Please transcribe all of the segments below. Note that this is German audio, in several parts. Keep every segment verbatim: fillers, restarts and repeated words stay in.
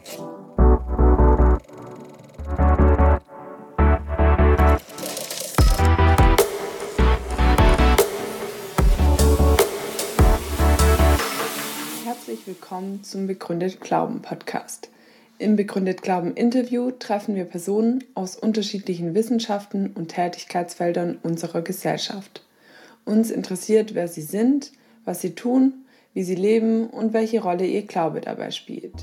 Herzlich willkommen zum Begründet Glauben Podcast. Im Begründet Glauben Interview treffen wir Personen aus unterschiedlichen Wissenschaften und Tätigkeitsfeldern unserer Gesellschaft. Uns interessiert, wer sie sind, was sie tun, wie sie leben und welche Rolle ihr Glaube dabei spielt.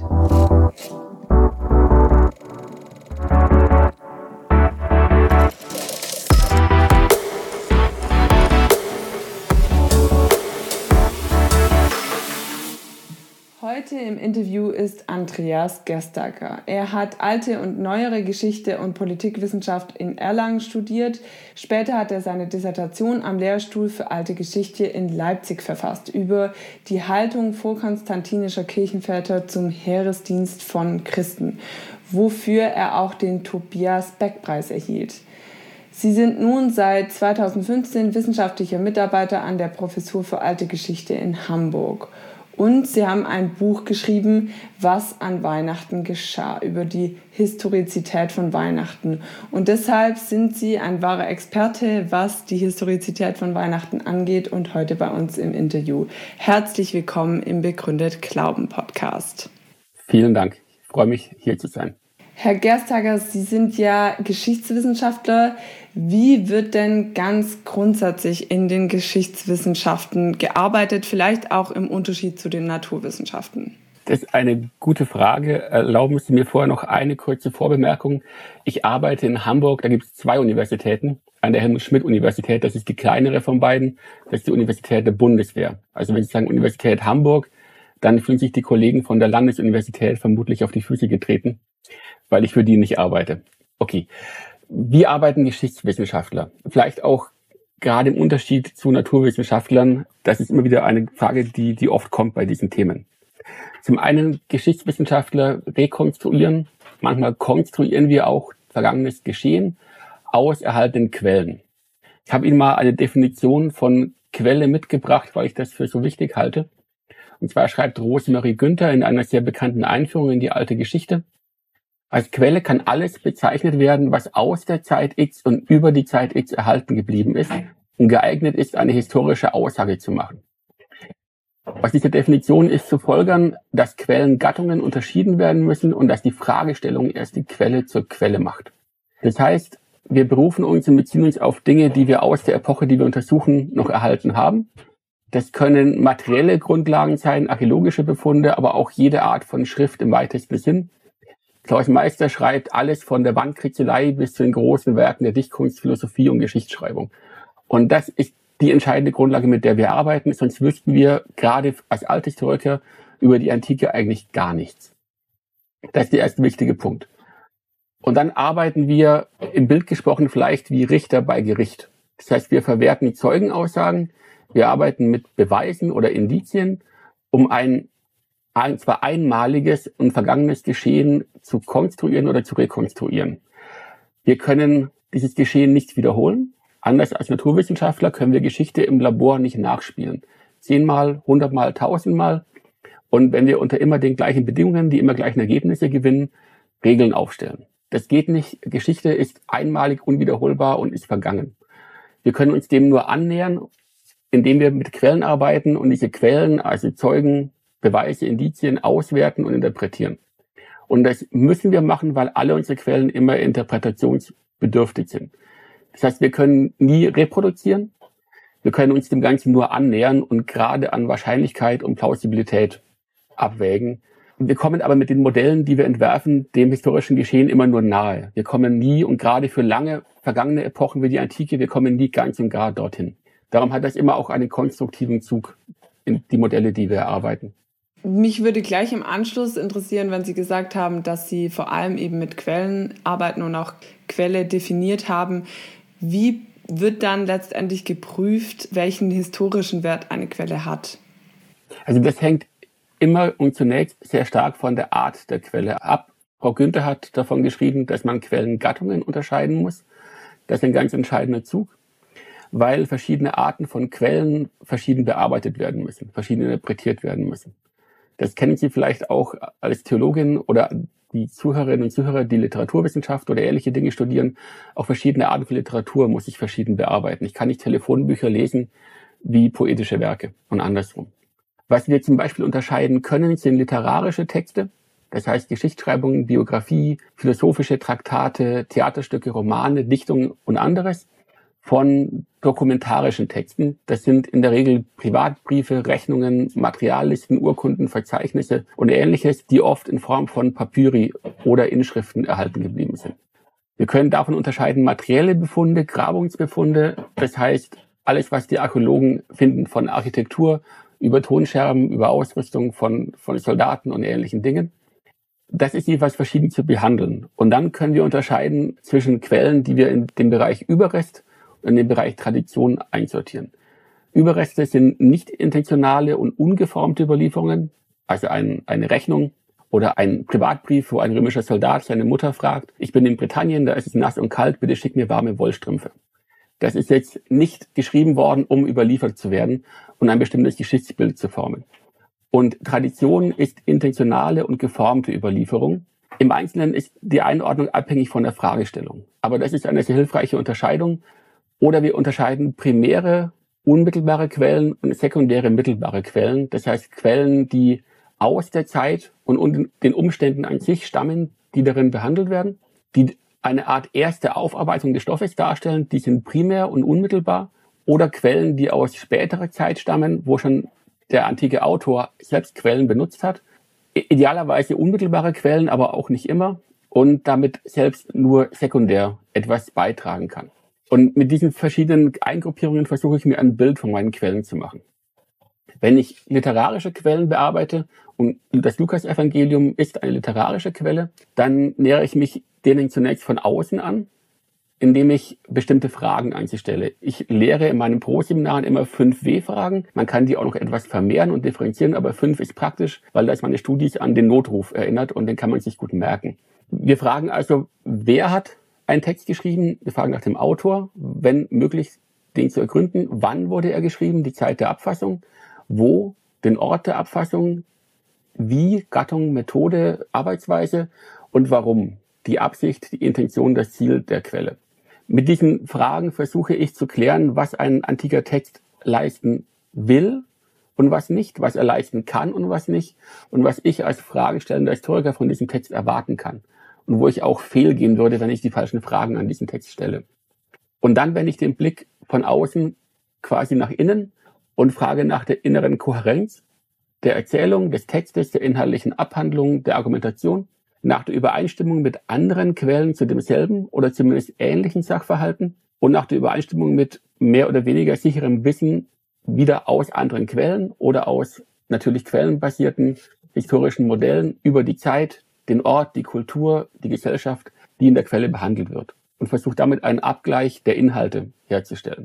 Heute im Interview ist Andreas Gerstacker. Er hat alte und neuere Geschichte und Politikwissenschaft in Erlangen studiert. Später hat er seine Dissertation am Lehrstuhl für alte Geschichte in Leipzig verfasst über die Haltung vorkonstantinischer Kirchenväter zum Heeresdienst von Christen, wofür er auch den Tobias-Beck-Preis erhielt. Sie sind nun seit zweitausendfünfzehn wissenschaftlicher Mitarbeiter an der Professur für alte Geschichte in Hamburg. Und sie haben ein Buch geschrieben, was an Weihnachten geschah, über die Historizität von Weihnachten. Und deshalb sind sie ein wahrer Experte, was die Historizität von Weihnachten angeht und heute bei uns im Interview. Herzlich willkommen im Begründet Glauben Podcast. Vielen Dank. Ich freue mich, hier zu sein. Herr Gerstacker, Sie sind ja Geschichtswissenschaftler. Wie wird denn ganz grundsätzlich in den Geschichtswissenschaften gearbeitet, vielleicht auch im Unterschied zu den Naturwissenschaften? Das ist eine gute Frage. Erlauben Sie mir vorher noch eine kurze Vorbemerkung. Ich arbeite in Hamburg, da gibt es zwei Universitäten. An der Helmut-Schmidt-Universität, das ist die kleinere von beiden, das ist die Universität der Bundeswehr. Also wenn Sie sagen Universität Hamburg, dann fühlen sich die Kollegen von der Landesuniversität vermutlich auf die Füße getreten, weil ich für die nicht arbeite. Okay, wie arbeiten Geschichtswissenschaftler? Vielleicht auch gerade im Unterschied zu Naturwissenschaftlern, das ist immer wieder eine Frage, die, die oft kommt bei diesen Themen. Zum einen, Geschichtswissenschaftler rekonstruieren, manchmal konstruieren wir auch vergangenes Geschehen aus erhaltenen Quellen. Ich habe Ihnen mal eine Definition von Quelle mitgebracht, weil ich das für so wichtig halte. Und zwar schreibt Rosemarie Günther in einer sehr bekannten Einführung in die alte Geschichte: Als Quelle kann alles bezeichnet werden, was aus der Zeit X und über die Zeit X erhalten geblieben ist und geeignet ist, eine historische Aussage zu machen. Aus dieser Definition ist zu folgern, dass Quellengattungen unterschieden werden müssen und dass die Fragestellung erst die Quelle zur Quelle macht. Das heißt, wir berufen uns und beziehen uns auf Dinge, die wir aus der Epoche, die wir untersuchen, noch erhalten haben. Das können materielle Grundlagen sein, archäologische Befunde, aber auch jede Art von Schrift im weitesten Sinn. Klaus Meister schreibt alles von der Wandkritzelei bis zu den großen Werken der Dichtkunst, Philosophie und Geschichtsschreibung. Und das ist die entscheidende Grundlage, mit der wir arbeiten. Sonst wüssten wir gerade als Althistoriker über die Antike eigentlich gar nichts. Das ist der erste wichtige Punkt. Und dann arbeiten wir im Bild gesprochen vielleicht wie Richter bei Gericht. Das heißt, wir verwerten die Zeugenaussagen, wir arbeiten mit Beweisen oder Indizien, um ein, ein zwar einmaliges und vergangenes Geschehen zu konstruieren oder zu rekonstruieren. Wir können dieses Geschehen nicht wiederholen. Anders als Naturwissenschaftler können wir Geschichte im Labor nicht nachspielen. Zehnmal, hundertmal, tausendmal. Und wenn wir unter immer den gleichen Bedingungen, die immer gleichen Ergebnisse gewinnen, Regeln aufstellen. Das geht nicht. Geschichte ist einmalig, unwiederholbar und ist vergangen. Wir können uns dem nur annähern, indem wir mit Quellen arbeiten und diese Quellen, also Zeugen, Beweise, Indizien, auswerten und interpretieren. Und das müssen wir machen, weil alle unsere Quellen immer interpretationsbedürftig sind. Das heißt, wir können nie reproduzieren, wir können uns dem Ganzen nur annähern und gerade an Wahrscheinlichkeit und Plausibilität abwägen. Wir kommen aber mit den Modellen, die wir entwerfen, dem historischen Geschehen immer nur nahe. Wir kommen nie, und gerade für lange vergangene Epochen wie die Antike, wir kommen nie ganz und gar dorthin. Darum hat das immer auch einen konstruktiven Zug in die Modelle, die wir erarbeiten. Mich würde gleich im Anschluss interessieren, wenn Sie gesagt haben, dass Sie vor allem eben mit Quellen arbeiten und auch Quelle definiert haben. Wie wird dann letztendlich geprüft, welchen historischen Wert eine Quelle hat? Also das hängt immer und zunächst sehr stark von der Art der Quelle ab. Frau Günther hat davon geschrieben, dass man Quellengattungen unterscheiden muss. Das ist ein ganz entscheidender Zug, weil verschiedene Arten von Quellen verschieden bearbeitet werden müssen, verschieden interpretiert werden müssen. Das kennen Sie vielleicht auch als Theologin oder die Zuhörerinnen und Zuhörer, die Literaturwissenschaft oder ähnliche Dinge studieren. Auch verschiedene Arten von Literatur muss ich verschieden bearbeiten. Ich kann nicht Telefonbücher lesen wie poetische Werke und andersrum. Was wir zum Beispiel unterscheiden können, sind literarische Texte. Das heißt Geschichtsschreibung, Biografie, philosophische Traktate, Theaterstücke, Romane, Dichtungen und anderes von dokumentarischen Texten. Das sind in der Regel Privatbriefe, Rechnungen, Materiallisten, Urkunden, Verzeichnisse und Ähnliches, die oft in Form von Papyri oder Inschriften erhalten geblieben sind. Wir können davon unterscheiden materielle Befunde, Grabungsbefunde, das heißt alles, was die Archäologen finden, von Architektur über Tonscherben, über Ausrüstung von, von Soldaten und ähnlichen Dingen. Das ist jeweils verschieden zu behandeln. Und dann können wir unterscheiden zwischen Quellen, die wir in dem Bereich Überrest und in dem Bereich Tradition einsortieren. Überreste sind nicht intentionale und ungeformte Überlieferungen, also ein, eine Rechnung oder ein Privatbrief, wo ein römischer Soldat seine Mutter fragt, ich bin in Britannien, da ist es nass und kalt, bitte schick mir warme Wollstrümpfe. Das ist jetzt nicht geschrieben worden, um überliefert zu werden und ein bestimmtes Geschichtsbild zu formen. Und Tradition ist intentionale und geformte Überlieferung. Im Einzelnen ist die Einordnung abhängig von der Fragestellung. Aber das ist eine sehr hilfreiche Unterscheidung. Oder wir unterscheiden primäre, unmittelbare Quellen und sekundäre, mittelbare Quellen. Das heißt Quellen, die aus der Zeit und den Umständen an sich stammen, die darin behandelt werden, die eine Art erste Aufarbeitung des Stoffes darstellen, die sind primär und unmittelbar. Oder Quellen, die aus späterer Zeit stammen, wo schon der antike Autor selbst Quellen benutzt hat. Idealerweise unmittelbare Quellen, aber auch nicht immer. Und damit selbst nur sekundär etwas beitragen kann. Und mit diesen verschiedenen Eingruppierungen versuche ich mir ein Bild von meinen Quellen zu machen. Wenn ich literarische Quellen bearbeite, und das Lukas-Evangelium ist eine literarische Quelle, dann nähere ich mich denen zunächst von außen an, indem ich bestimmte Fragen an sie stelle. Ich lehre in meinen Pro-Seminaren immer fünf W-Fragen. Man kann die auch noch etwas vermehren und differenzieren, aber fünf ist praktisch, weil das meine Studis an den Notruf erinnert und den kann man sich gut merken. Wir fragen also, wer hat einen Text geschrieben? Wir fragen nach dem Autor, wenn möglich, den zu ergründen. Wann wurde er geschrieben? Die Zeit der Abfassung. Wo? Den Ort der Abfassung. Wie? Gattung, Methode, Arbeitsweise. Und warum? Die Absicht, die Intention, das Ziel der Quelle. Mit diesen Fragen versuche ich zu klären, was ein antiker Text leisten will und was nicht, was er leisten kann und was nicht und was ich als fragestellender Historiker von diesem Text erwarten kann und wo ich auch fehlgehen würde, wenn ich die falschen Fragen an diesen Text stelle. Und dann wende ich den Blick von außen quasi nach innen und frage nach der inneren Kohärenz der Erzählung, des Textes, der inhaltlichen Abhandlung, der Argumentation, nach der Übereinstimmung mit anderen Quellen zu demselben oder zumindest ähnlichen Sachverhalten und nach der Übereinstimmung mit mehr oder weniger sicherem Wissen wieder aus anderen Quellen oder aus natürlich quellenbasierten historischen Modellen über die Zeit, den Ort, die Kultur, die Gesellschaft, die in der Quelle behandelt wird und versucht damit einen Abgleich der Inhalte herzustellen.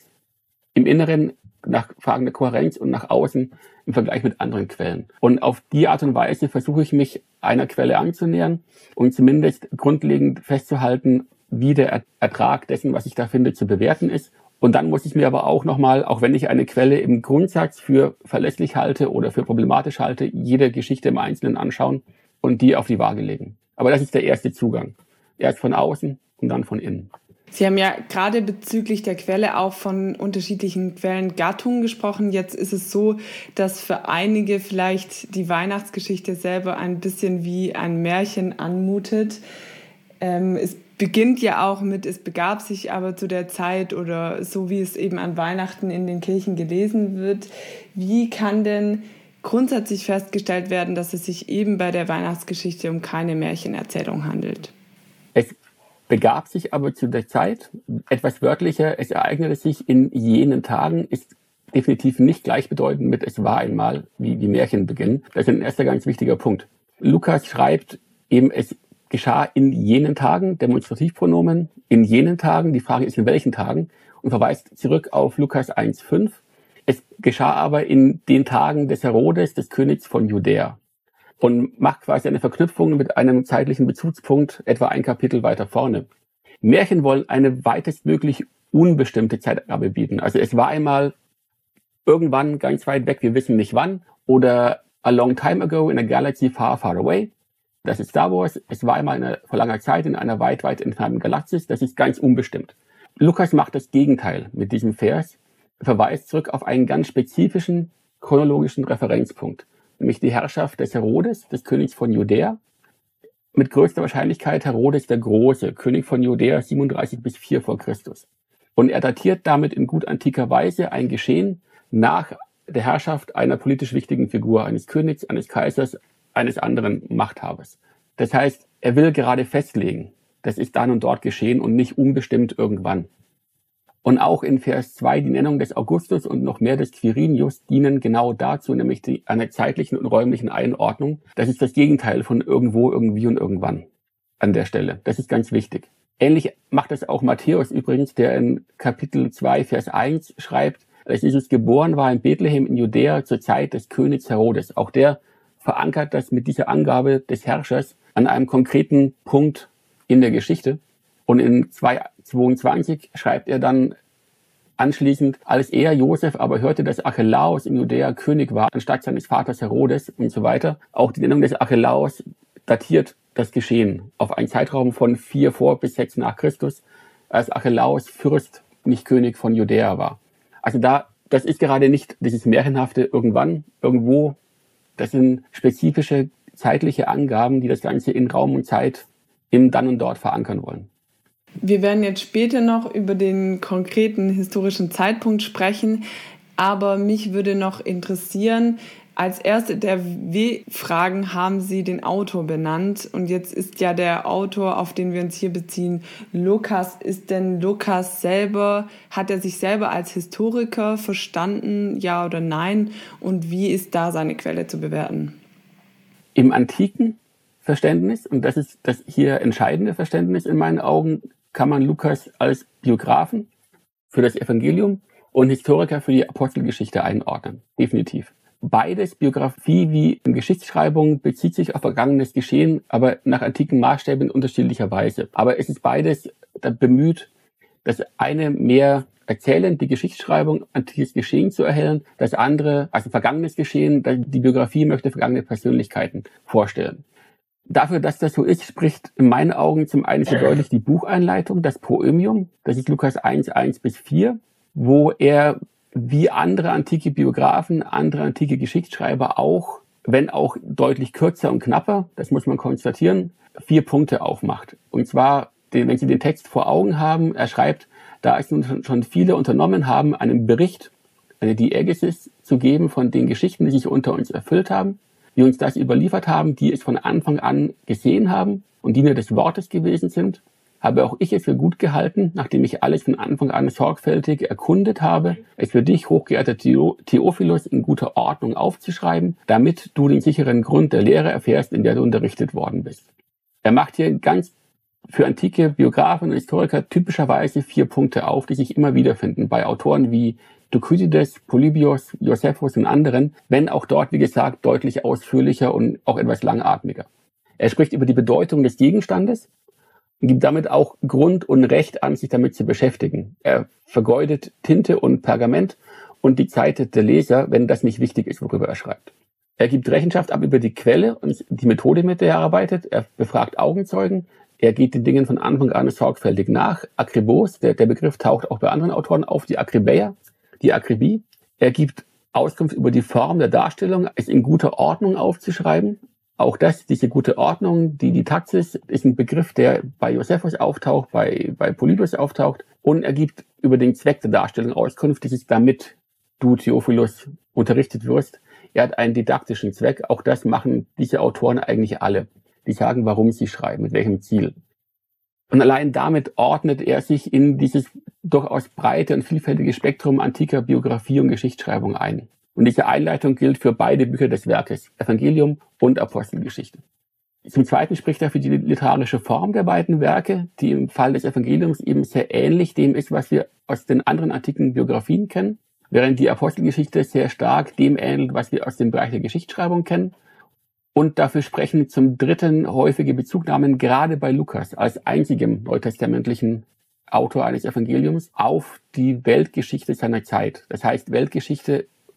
Im Inneren nach Fragen der Kohärenz und nach außen im Vergleich mit anderen Quellen. Und auf die Art und Weise versuche ich mich einer Quelle anzunähern und zumindest grundlegend festzuhalten, wie der Ertrag dessen, was ich da finde, zu bewerten ist. Und dann muss ich mir aber auch nochmal, auch wenn ich eine Quelle im Grundsatz für verlässlich halte oder für problematisch halte, jede Geschichte im Einzelnen anschauen und die auf die Waage legen. Aber das ist der erste Zugang. Erst von außen und dann von innen. Sie haben ja gerade bezüglich der Quelle auch von unterschiedlichen Quellengattungen gesprochen. Jetzt ist es so, dass für einige vielleicht die Weihnachtsgeschichte selber ein bisschen wie ein Märchen anmutet. Ähm, es beginnt ja auch mit, es begab sich aber zu der Zeit oder so, wie es eben an Weihnachten in den Kirchen gelesen wird. Wie kann denn grundsätzlich festgestellt werden, dass es sich eben bei der Weihnachtsgeschichte um keine Märchenerzählung handelt? Es begab sich aber zu der Zeit, etwas wörtlicher, es ereignete sich in jenen Tagen, ist definitiv nicht gleichbedeutend mit es war einmal, wie die Märchen beginnen. Das ist ein erster ganz wichtiger Punkt. Lukas schreibt eben, es geschah in jenen Tagen, Demonstrativpronomen, in jenen Tagen, die Frage ist in welchen Tagen, und verweist zurück auf Lukas eins fünf. Es geschah aber in den Tagen des Herodes, des Königs von Judäa. Und macht quasi eine Verknüpfung mit einem zeitlichen Bezugspunkt etwa ein Kapitel weiter vorne. Märchen wollen eine weitestmöglich unbestimmte Zeitangabe bieten. Also es war einmal irgendwann ganz weit weg, wir wissen nicht wann, oder A long time ago in a galaxy far, far away. Das ist Star Wars. Es war einmal eine, vor langer Zeit in einer weit, weit entfernten Galaxis. Das ist ganz unbestimmt. Lukas macht das Gegenteil mit diesem Vers, verweist zurück auf einen ganz spezifischen chronologischen Referenzpunkt, nämlich die Herrschaft des Herodes, des Königs von Judäa. Mit größter Wahrscheinlichkeit Herodes der Große, König von Judäa siebenunddreißig bis vier vor Christus. Und er datiert damit in gut antiker Weise ein Geschehen nach der Herrschaft einer politisch wichtigen Figur, eines Königs, eines Kaisers, eines anderen Machthabers. Das heißt, er will gerade festlegen, das ist dann und dort geschehen und nicht unbestimmt irgendwann. Und auch in Vers zwei die Nennung des Augustus und noch mehr des Quirinius dienen genau dazu, nämlich die, einer zeitlichen und räumlichen Einordnung. Das ist das Gegenteil von irgendwo, irgendwie und irgendwann an der Stelle. Das ist ganz wichtig. Ähnlich macht das auch Matthäus übrigens, der in Kapitel zwei, Vers eins schreibt, als Jesus geboren war in Bethlehem in Judäa zur Zeit des Königs Herodes. Auch der verankert das mit dieser Angabe des Herrschers an einem konkreten Punkt in der Geschichte. Und in zwei zweiundzwanzig schreibt er dann anschließend, als er, Josef, aber hörte, dass Archelaus in Judäa König war, anstatt seines Vaters Herodes und so weiter. Auch die Nennung des Archelaus datiert das Geschehen auf einen Zeitraum von vier vor bis sechs nach Christus, als Archelaus Fürst, nicht König von Judäa war. Also da, das ist gerade nicht dieses märchenhafte irgendwann, irgendwo. Das sind spezifische zeitliche Angaben, die das Ganze in Raum und Zeit im Dann und Dort verankern wollen. Wir werden jetzt später noch über den konkreten historischen Zeitpunkt sprechen, aber mich würde noch interessieren, als erste der W-Fragen haben Sie den Autor benannt und jetzt ist ja der Autor, auf den wir uns hier beziehen, Lukas. Ist denn Lukas selber, hat er sich selber als Historiker verstanden, ja oder nein? Und wie ist da seine Quelle zu bewerten? Im antiken Verständnis, und das ist das hier entscheidende Verständnis in meinen Augen, kann man Lukas als Biografen für das Evangelium und Historiker für die Apostelgeschichte einordnen. Definitiv. Beides, Biografie wie Geschichtsschreibung, bezieht sich auf vergangenes Geschehen, aber nach antiken Maßstäben in unterschiedlicher Weise. Aber es ist beides bemüht, das eine mehr erzählend, die Geschichtsschreibung, antikes Geschehen zu erhellen, das andere, also vergangenes Geschehen, die Biografie möchte vergangene Persönlichkeiten vorstellen. Dafür, dass das so ist, spricht in meinen Augen zum einen sehr deutlich die Bucheinleitung, das Proömium, das ist Lukas eins, eins bis vier, wo er wie andere antike Biografen, andere antike Geschichtsschreiber auch, wenn auch deutlich kürzer und knapper, das muss man konstatieren, vier Punkte aufmacht. Und zwar, wenn Sie den Text vor Augen haben, er schreibt, da es nun schon viele unternommen haben, einen Bericht, eine Diegesis zu geben von den Geschichten, die sich unter uns erfüllt haben, die uns das überliefert haben, die es von Anfang an gesehen haben und Diener des Wortes gewesen sind, habe auch ich es für gut gehalten, nachdem ich alles von Anfang an sorgfältig erkundet habe, es für dich, hochgeehrter Theophilus, in guter Ordnung aufzuschreiben, damit du den sicheren Grund der Lehre erfährst, in der du unterrichtet worden bist. Er macht hier ganz für antike Biografen und Historiker typischerweise vier Punkte auf, die sich immer wiederfinden bei Autoren wie Thukydides, Polybios, Josephus und anderen, wenn auch dort, wie gesagt, deutlich ausführlicher und auch etwas langatmiger. Er spricht über die Bedeutung des Gegenstandes und gibt damit auch Grund und Recht an, sich damit zu beschäftigen. Er vergeudet Tinte und Pergament und die Zeit der Leser, wenn das nicht wichtig ist, worüber er schreibt. Er gibt Rechenschaft ab über die Quelle und die Methode, mit der er arbeitet. Er befragt Augenzeugen. Er geht den Dingen von Anfang an sorgfältig nach. Akribos, der, der Begriff taucht auch bei anderen Autoren auf, die Akribäer, die Akribie. Er gibt Auskunft über die Form der Darstellung, es in guter Ordnung aufzuschreiben. Auch das, diese gute Ordnung, die, die Taxis, ist ein Begriff, der bei Josephus auftaucht, bei, bei Polybios auftaucht. Und er gibt über den Zweck der Darstellung Auskunft, das ist damit du, Theophilus, unterrichtet wirst. Er hat einen didaktischen Zweck. Auch das machen diese Autoren eigentlich alle. Die sagen, warum sie schreiben, mit welchem Ziel. Und allein damit ordnet er sich in dieses durchaus breite und vielfältige Spektrum antiker Biografie und Geschichtsschreibung ein. Und diese Einleitung gilt für beide Bücher des Werkes, Evangelium und Apostelgeschichte. Zum Zweiten spricht er für die literarische Form der beiden Werke, die im Fall des Evangeliums eben sehr ähnlich dem ist, was wir aus den anderen antiken Biografien kennen, während die Apostelgeschichte sehr stark dem ähnelt, was wir aus dem Bereich der Geschichtsschreibung kennen. Und dafür sprechen zum Dritten häufige Bezugnahmen gerade bei Lukas als einzigem neutestamentlichen Autor eines Evangeliums auf die Weltgeschichte seiner Zeit. Das heißt, Weltgeschichte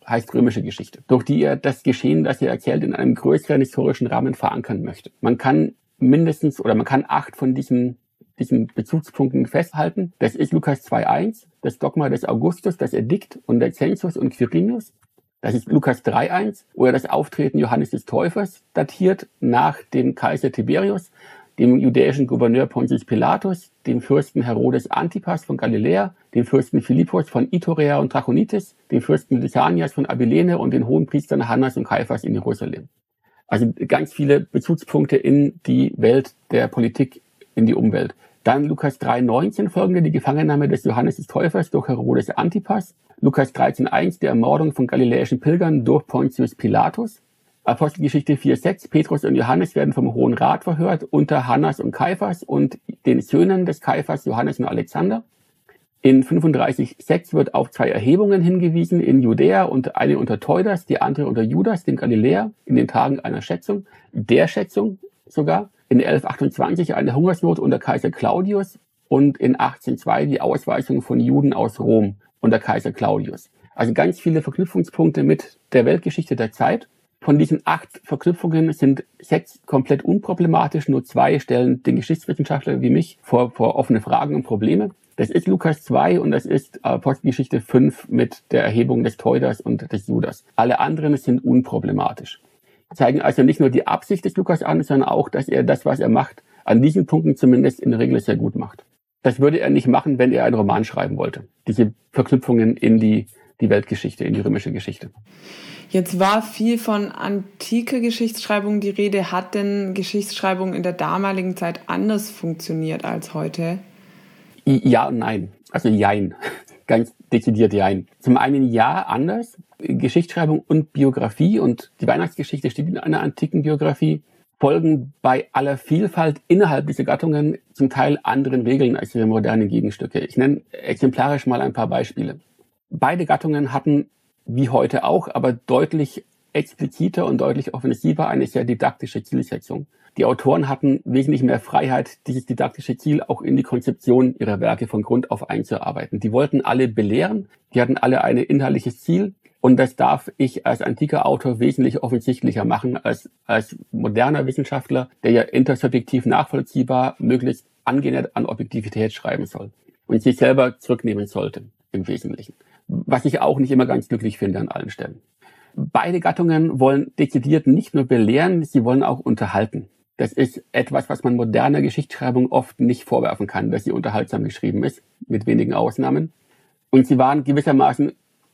heißt römische Geschichte, durch die er das Geschehen, das er erzählt, in einem größeren historischen Rahmen verankern möchte. Man kann mindestens oder man kann acht von diesen, diesen Bezugspunkten festhalten. Das ist Lukas zwei Komma eins, das Dogma des Augustus, das Edikt und der Census und Quirinius. Das ist Lukas drei Komma eins, wo er das Auftreten Johannes des Täufers datiert nach dem Kaiser Tiberius, dem judäischen Gouverneur Pontius Pilatus, dem Fürsten Herodes Antipas von Galiläa, dem Fürsten Philippus von Iturea und Trachonitis, dem Fürsten Lysanias von Abilene und den Hohenpriestern Hannas und Kaiphas in Jerusalem. Also ganz viele Bezugspunkte in die Welt der Politik, in die Umwelt. Dann Lukas drei Komma neunzehn folgende, die Gefangennahme des Johannes des Täufers durch Herodes Antipas. Lukas dreizehn Komma eins, die Ermordung von galiläischen Pilgern durch Pontius Pilatus. Apostelgeschichte vier Komma sechs, Petrus und Johannes werden vom Hohen Rat verhört unter Hannas und Kaiphas und den Söhnen des Kaiphas, Johannes und Alexander. In fünfunddreißig Komma sechs wird auf zwei Erhebungen hingewiesen, in Judäa und eine unter Theudas, die andere unter Judas, dem Galiläer, in den Tagen einer Schätzung, der Schätzung sogar. In elf Komma achtundzwanzig eine Hungersnot unter Kaiser Claudius und in achtzehn Komma zwei die Ausweisung von Juden aus Rom unter Kaiser Claudius. Also ganz viele Verknüpfungspunkte mit der Weltgeschichte der Zeit. Von diesen acht Verknüpfungen sind sechs komplett unproblematisch, nur zwei stellen den Geschichtswissenschaftler wie mich vor, vor offene Fragen und Probleme. Das ist Lukas zwei und das ist Apostelgeschichte fünf mit der Erhebung des Theudas und des Judas. Alle anderen sind unproblematisch. Zeigen also nicht nur die Absicht des Lukas an, sondern auch, dass er das, was er macht, an diesen Punkten zumindest in der Regel sehr gut macht. Das würde er nicht machen, wenn er einen Roman schreiben wollte. Diese Verknüpfungen in die, die Weltgeschichte, in die römische Geschichte. Jetzt war viel von antiker Geschichtsschreibung die Rede. Hat denn Geschichtsschreibung in der damaligen Zeit anders funktioniert als heute? Ja und nein. Also jein. Ganz dezidiert jein. Zum einen ja, anders. Geschichtsschreibung und Biografie und die Weihnachtsgeschichte steht in einer antiken Biografie, folgen bei aller Vielfalt innerhalb dieser Gattungen zum Teil anderen Regeln als ihre modernen Gegenstücke. Ich nenne exemplarisch mal ein paar Beispiele. Beide Gattungen hatten, wie heute auch, aber deutlich expliziter und deutlich offensiver eine sehr didaktische Zielsetzung. Die Autoren hatten wesentlich mehr Freiheit, dieses didaktische Ziel auch in die Konzeption ihrer Werke von Grund auf einzuarbeiten. Die wollten alle belehren, die hatten alle ein inhaltliches Ziel und das darf ich als antiker Autor wesentlich offensichtlicher machen als als moderner Wissenschaftler, der ja intersubjektiv nachvollziehbar möglichst angenähert an Objektivität schreiben soll und sich selber zurücknehmen sollte im Wesentlichen. Was ich auch nicht immer ganz glücklich finde an allen Stellen. Beide Gattungen wollen dezidiert nicht nur belehren, sie wollen auch unterhalten. Das ist etwas, was man moderner Geschichtsschreibung oft nicht vorwerfen kann, dass sie unterhaltsam geschrieben ist, mit wenigen Ausnahmen. Und sie waren gewissermaßen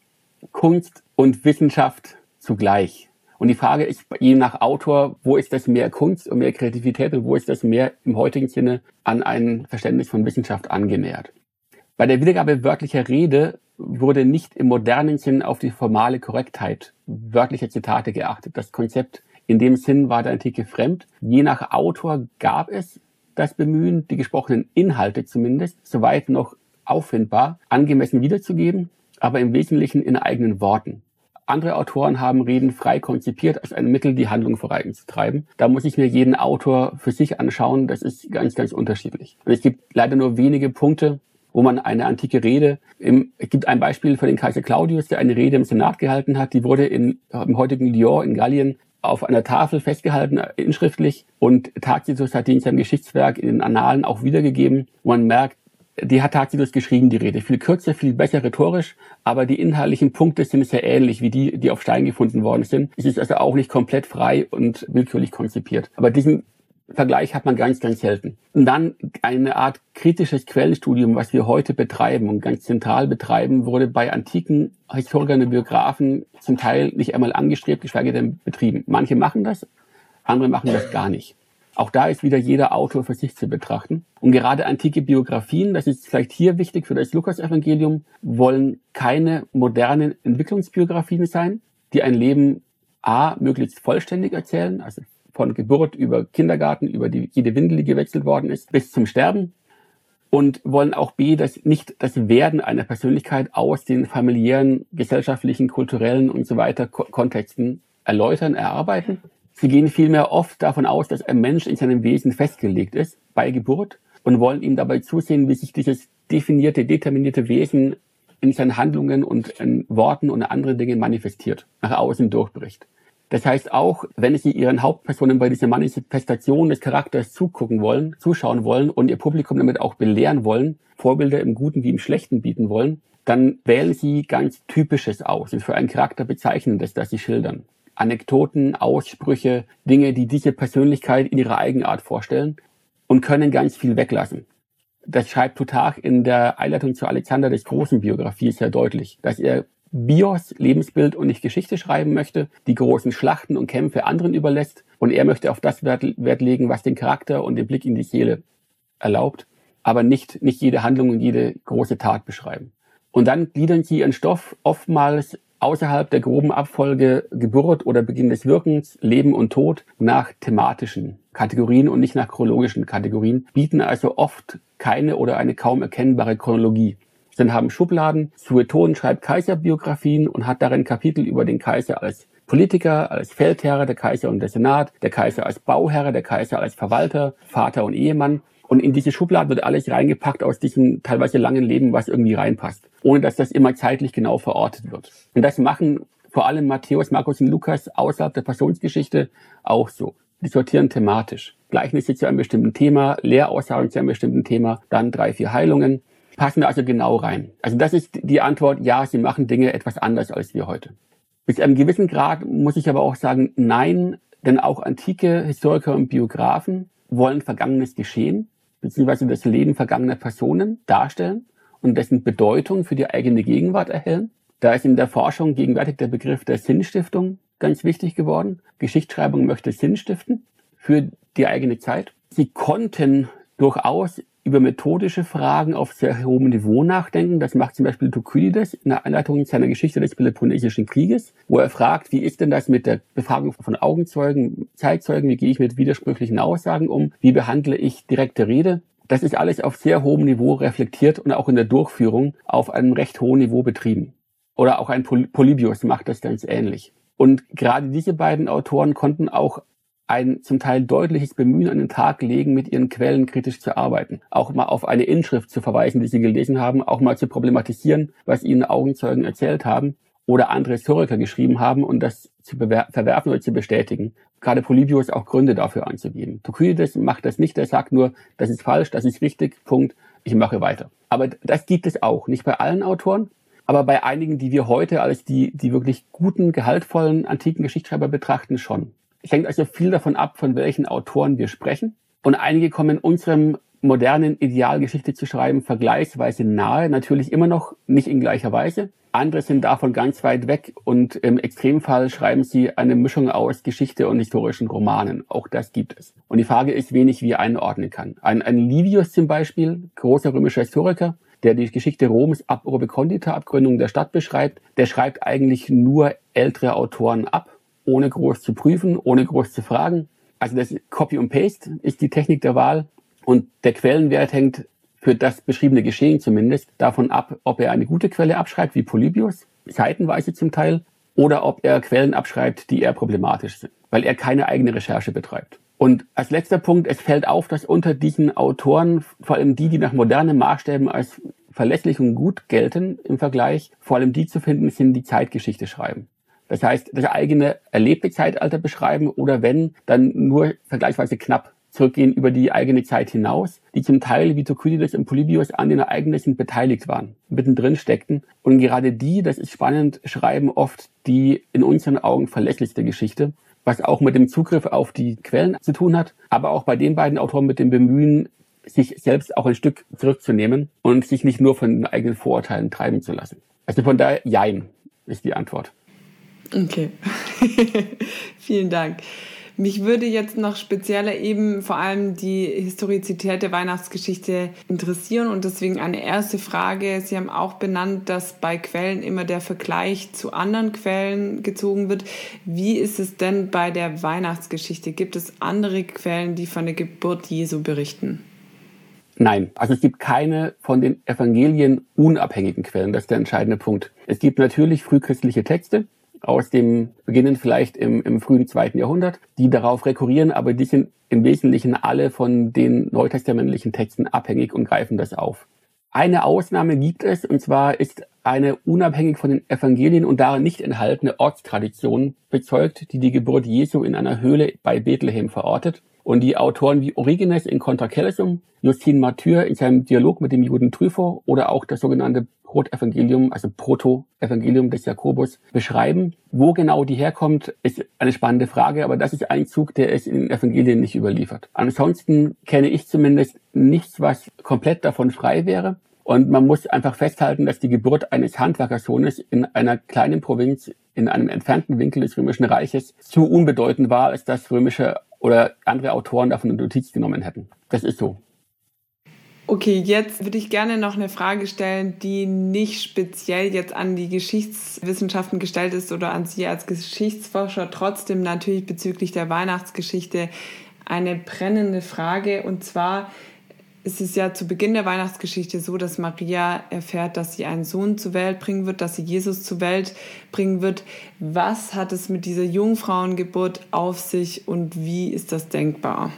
Kunst und Wissenschaft zugleich. Und die Frage ist je nach Autor, wo ist das mehr Kunst und mehr Kreativität und wo ist das mehr im heutigen Sinne an ein Verständnis von Wissenschaft angenähert. Bei der Wiedergabe wörtlicher Rede wurde nicht im modernen Sinn auf die formale Korrektheit wörtlicher Zitate geachtet. Das Konzept in dem Sinn war der Antike fremd. Je nach Autor gab es das Bemühen, die gesprochenen Inhalte zumindest, soweit noch auffindbar, angemessen wiederzugeben, aber im Wesentlichen in eigenen Worten. Andere Autoren haben Reden frei konzipiert als ein Mittel, die Handlung voranzutreiben. Da muss ich mir jeden Autor für sich anschauen. Das ist ganz, ganz unterschiedlich. Und es gibt leider nur wenige Punkte, wo man eine antike Rede, im, es gibt ein Beispiel für den Kaiser Claudius, der eine Rede im Senat gehalten hat, die wurde in, im heutigen Lyon in Gallien auf einer Tafel festgehalten, inschriftlich, und Tacitus hat die in seinem Geschichtswerk in den Annalen auch wiedergegeben, wo man merkt, die hat Tacitus geschrieben, die Rede. Viel kürzer, viel besser rhetorisch, aber die inhaltlichen Punkte sind sehr ähnlich wie die, die auf Stein gefunden worden sind. Es ist also auch nicht komplett frei und willkürlich konzipiert. Aber diesen Vergleich hat man ganz, ganz selten. Und dann eine Art kritisches Quellenstudium, was wir heute betreiben und ganz zentral betreiben, wurde bei antiken Historikern und Biografen zum Teil nicht einmal angestrebt, geschweige denn betrieben. Manche machen das, andere machen das gar nicht. Auch da ist wieder jeder Autor für sich zu betrachten. Und gerade antike Biografien, das ist vielleicht hier wichtig für das Lukas-Evangelium, wollen keine modernen Entwicklungsbiografien sein, die ein Leben A, möglichst vollständig erzählen, also von Geburt über Kindergarten, über die jede Windel, die gewechselt worden ist, bis zum Sterben. Und wollen auch B, das nicht das Werden einer Persönlichkeit aus den familiären, gesellschaftlichen, kulturellen und so weiter Ko- Kontexten erläutern, erarbeiten. Sie gehen vielmehr oft davon aus, dass ein Mensch in seinem Wesen festgelegt ist bei Geburt und wollen ihm dabei zusehen, wie sich dieses definierte, determinierte Wesen in seinen Handlungen und in Worten und anderen Dingen manifestiert, nach außen durchbricht. Das heißt auch, wenn Sie Ihren Hauptpersonen bei dieser Manifestation des Charakters zugucken wollen, zuschauen wollen und Ihr Publikum damit auch belehren wollen, Vorbilder im Guten wie im Schlechten bieten wollen, dann wählen Sie ganz Typisches aus und für einen Charakter Bezeichnendes, das Sie schildern. Anekdoten, Aussprüche, Dinge, die diese Persönlichkeit in ihrer Eigenart vorstellen und können ganz viel weglassen. Das schreibt Plutarch in der Einleitung zu Alexander des Großen Biografie sehr deutlich, dass er Bios, Lebensbild und nicht Geschichte schreiben möchte, die großen Schlachten und Kämpfe anderen überlässt und er möchte auf das Wert, Wert legen, was den Charakter und den Blick in die Seele erlaubt, aber nicht, nicht jede Handlung und jede große Tat beschreiben. Und dann gliedern sie ihren Stoff oftmals außerhalb der groben Abfolge Geburt oder Beginn des Wirkens, Leben und Tod nach thematischen Kategorien und nicht nach chronologischen Kategorien, bieten also oft keine oder eine kaum erkennbare Chronologie. Dann haben Schubladen. Sueton schreibt Kaiserbiografien und hat darin Kapitel über den Kaiser als Politiker, als Feldherr, der Kaiser und der Senat, der Kaiser als Bauherr, der Kaiser als Verwalter, Vater und Ehemann. Und in diese Schubladen wird alles reingepackt aus diesem teilweise langen Leben, was irgendwie reinpasst, ohne dass das immer zeitlich genau verortet wird. Und das machen vor allem Matthäus, Markus und Lukas außerhalb der Passionsgeschichte auch so. Die sortieren thematisch. Gleichnisse zu einem bestimmten Thema, Lehraussagen zu einem bestimmten Thema, dann drei, vier Heilungen. Passen da also genau rein. Also das ist die Antwort, ja, sie machen Dinge etwas anders als wir heute. Bis zu einem gewissen Grad muss ich aber auch sagen, nein, denn auch antike Historiker und Biografen wollen vergangenes Geschehen, beziehungsweise das Leben vergangener Personen darstellen und dessen Bedeutung für die eigene Gegenwart erhellen. Da ist in der Forschung gegenwärtig der Begriff der Sinnstiftung ganz wichtig geworden. Geschichtsschreibung möchte Sinn stiften für die eigene Zeit. Sie konnten durchaus über methodische Fragen auf sehr hohem Niveau nachdenken. Das macht zum Beispiel Thukydides in der Einleitung seiner Geschichte des Peloponnesischen Krieges, wo er fragt, wie ist denn das mit der Befragung von Augenzeugen, Zeitzeugen, wie gehe ich mit widersprüchlichen Aussagen um, wie behandle ich direkte Rede. Das ist alles auf sehr hohem Niveau reflektiert und auch in der Durchführung auf einem recht hohen Niveau betrieben. Oder auch ein Polybius macht das ganz ähnlich. Und gerade diese beiden Autoren konnten auch ein zum Teil deutliches Bemühen an den Tag legen, mit ihren Quellen kritisch zu arbeiten. Auch mal auf eine Inschrift zu verweisen, die sie gelesen haben, auch mal zu problematisieren, was ihnen Augenzeugen erzählt haben oder andere Historiker geschrieben haben und das zu verwerfen oder zu bestätigen. Gerade Polybius auch Gründe dafür anzugeben. Thukydides macht das nicht, er sagt nur, das ist falsch, das ist richtig, Punkt, ich mache weiter. Aber das gibt es auch, nicht bei allen Autoren, aber bei einigen, die wir heute als die, die wirklich guten, gehaltvollen antiken Geschichtsschreiber betrachten, schon. Es hängt also viel davon ab, von welchen Autoren wir sprechen. Und einige kommen unserem modernen Ideal, Geschichte zu schreiben, vergleichsweise nahe. Natürlich immer noch nicht in gleicher Weise. Andere sind davon ganz weit weg und im Extremfall schreiben sie eine Mischung aus Geschichte und historischen Romanen. Auch das gibt es. Und die Frage ist, wen ich wie einordnen kann. Ein, ein Livius zum Beispiel, großer römischer Historiker, der die Geschichte Roms ab Urbe Condita, Abgründung der Stadt beschreibt, der schreibt eigentlich nur ältere Autoren ab, ohne groß zu prüfen, ohne groß zu fragen. Also das Copy und Paste ist die Technik der Wahl und der Quellenwert hängt für das beschriebene Geschehen zumindest davon ab, ob er eine gute Quelle abschreibt, wie Polybius, seitenweise zum Teil, oder ob er Quellen abschreibt, die eher problematisch sind, weil er keine eigene Recherche betreibt. Und als letzter Punkt, es fällt auf, dass unter diesen Autoren, vor allem die, die nach modernen Maßstäben als verlässlich und gut gelten im Vergleich, vor allem die zu finden sind, die Zeitgeschichte schreiben. Das heißt, das eigene erlebte Zeitalter beschreiben oder wenn, dann nur vergleichsweise knapp zurückgehen über die eigene Zeit hinaus, die zum Teil wie Thukydides und Polybius an den Ereignissen beteiligt waren, mittendrin steckten. Und gerade die, das ist spannend, schreiben oft die in unseren Augen verlässlichste Geschichte, was auch mit dem Zugriff auf die Quellen zu tun hat, aber auch bei den beiden Autoren mit dem Bemühen, sich selbst auch ein Stück zurückzunehmen und sich nicht nur von den eigenen Vorurteilen treiben zu lassen. Also von daher, jein, ist die Antwort. Okay, vielen Dank. Mich würde jetzt noch spezieller eben vor allem die Historizität der Weihnachtsgeschichte interessieren und deswegen eine erste Frage. Sie haben auch benannt, dass bei Quellen immer der Vergleich zu anderen Quellen gezogen wird. Wie ist es denn bei der Weihnachtsgeschichte? Gibt es andere Quellen, die von der Geburt Jesu berichten? Nein, also es gibt keine von den Evangelien unabhängigen Quellen. Das ist der entscheidende Punkt. Es gibt natürlich frühchristliche Texte, aus dem beginnen vielleicht im, im frühen zweiten Jahrhundert, die darauf rekurrieren, aber die sind im Wesentlichen alle von den neutestamentlichen Texten abhängig und greifen das auf. Eine Ausnahme gibt es, und zwar ist eine unabhängig von den Evangelien und darin nicht enthaltene Ortstradition bezeugt, die die Geburt Jesu in einer Höhle bei Bethlehem verortet. Und die Autoren wie Origenes in Contra Celsum, Justin Martyr in seinem Dialog mit dem Juden Trypho oder auch das sogenannte Protevangelium, also Proto-Evangelium des Jakobus, beschreiben. Wo genau die herkommt, ist eine spannende Frage, aber das ist ein Zug, der es in den Evangelien nicht überliefert. Ansonsten kenne ich zumindest nichts, was komplett davon frei wäre. Und man muss einfach festhalten, dass die Geburt eines Handwerkersohnes in einer kleinen Provinz, in einem entfernten Winkel des Römischen Reiches, zu unbedeutend war, als dass römische oder andere Autoren davon eine Notiz genommen hätten. Das ist so. Okay, jetzt würde ich gerne noch eine Frage stellen, die nicht speziell jetzt an die Geschichtswissenschaften gestellt ist oder an Sie als Geschichtsforscher, trotzdem natürlich bezüglich der Weihnachtsgeschichte eine brennende Frage. Und zwar ist es ja zu Beginn der Weihnachtsgeschichte so, dass Maria erfährt, dass sie einen Sohn zur Welt bringen wird, dass sie Jesus zur Welt bringen wird. Was hat es mit dieser Jungfrauengeburt auf sich und wie ist das denkbar?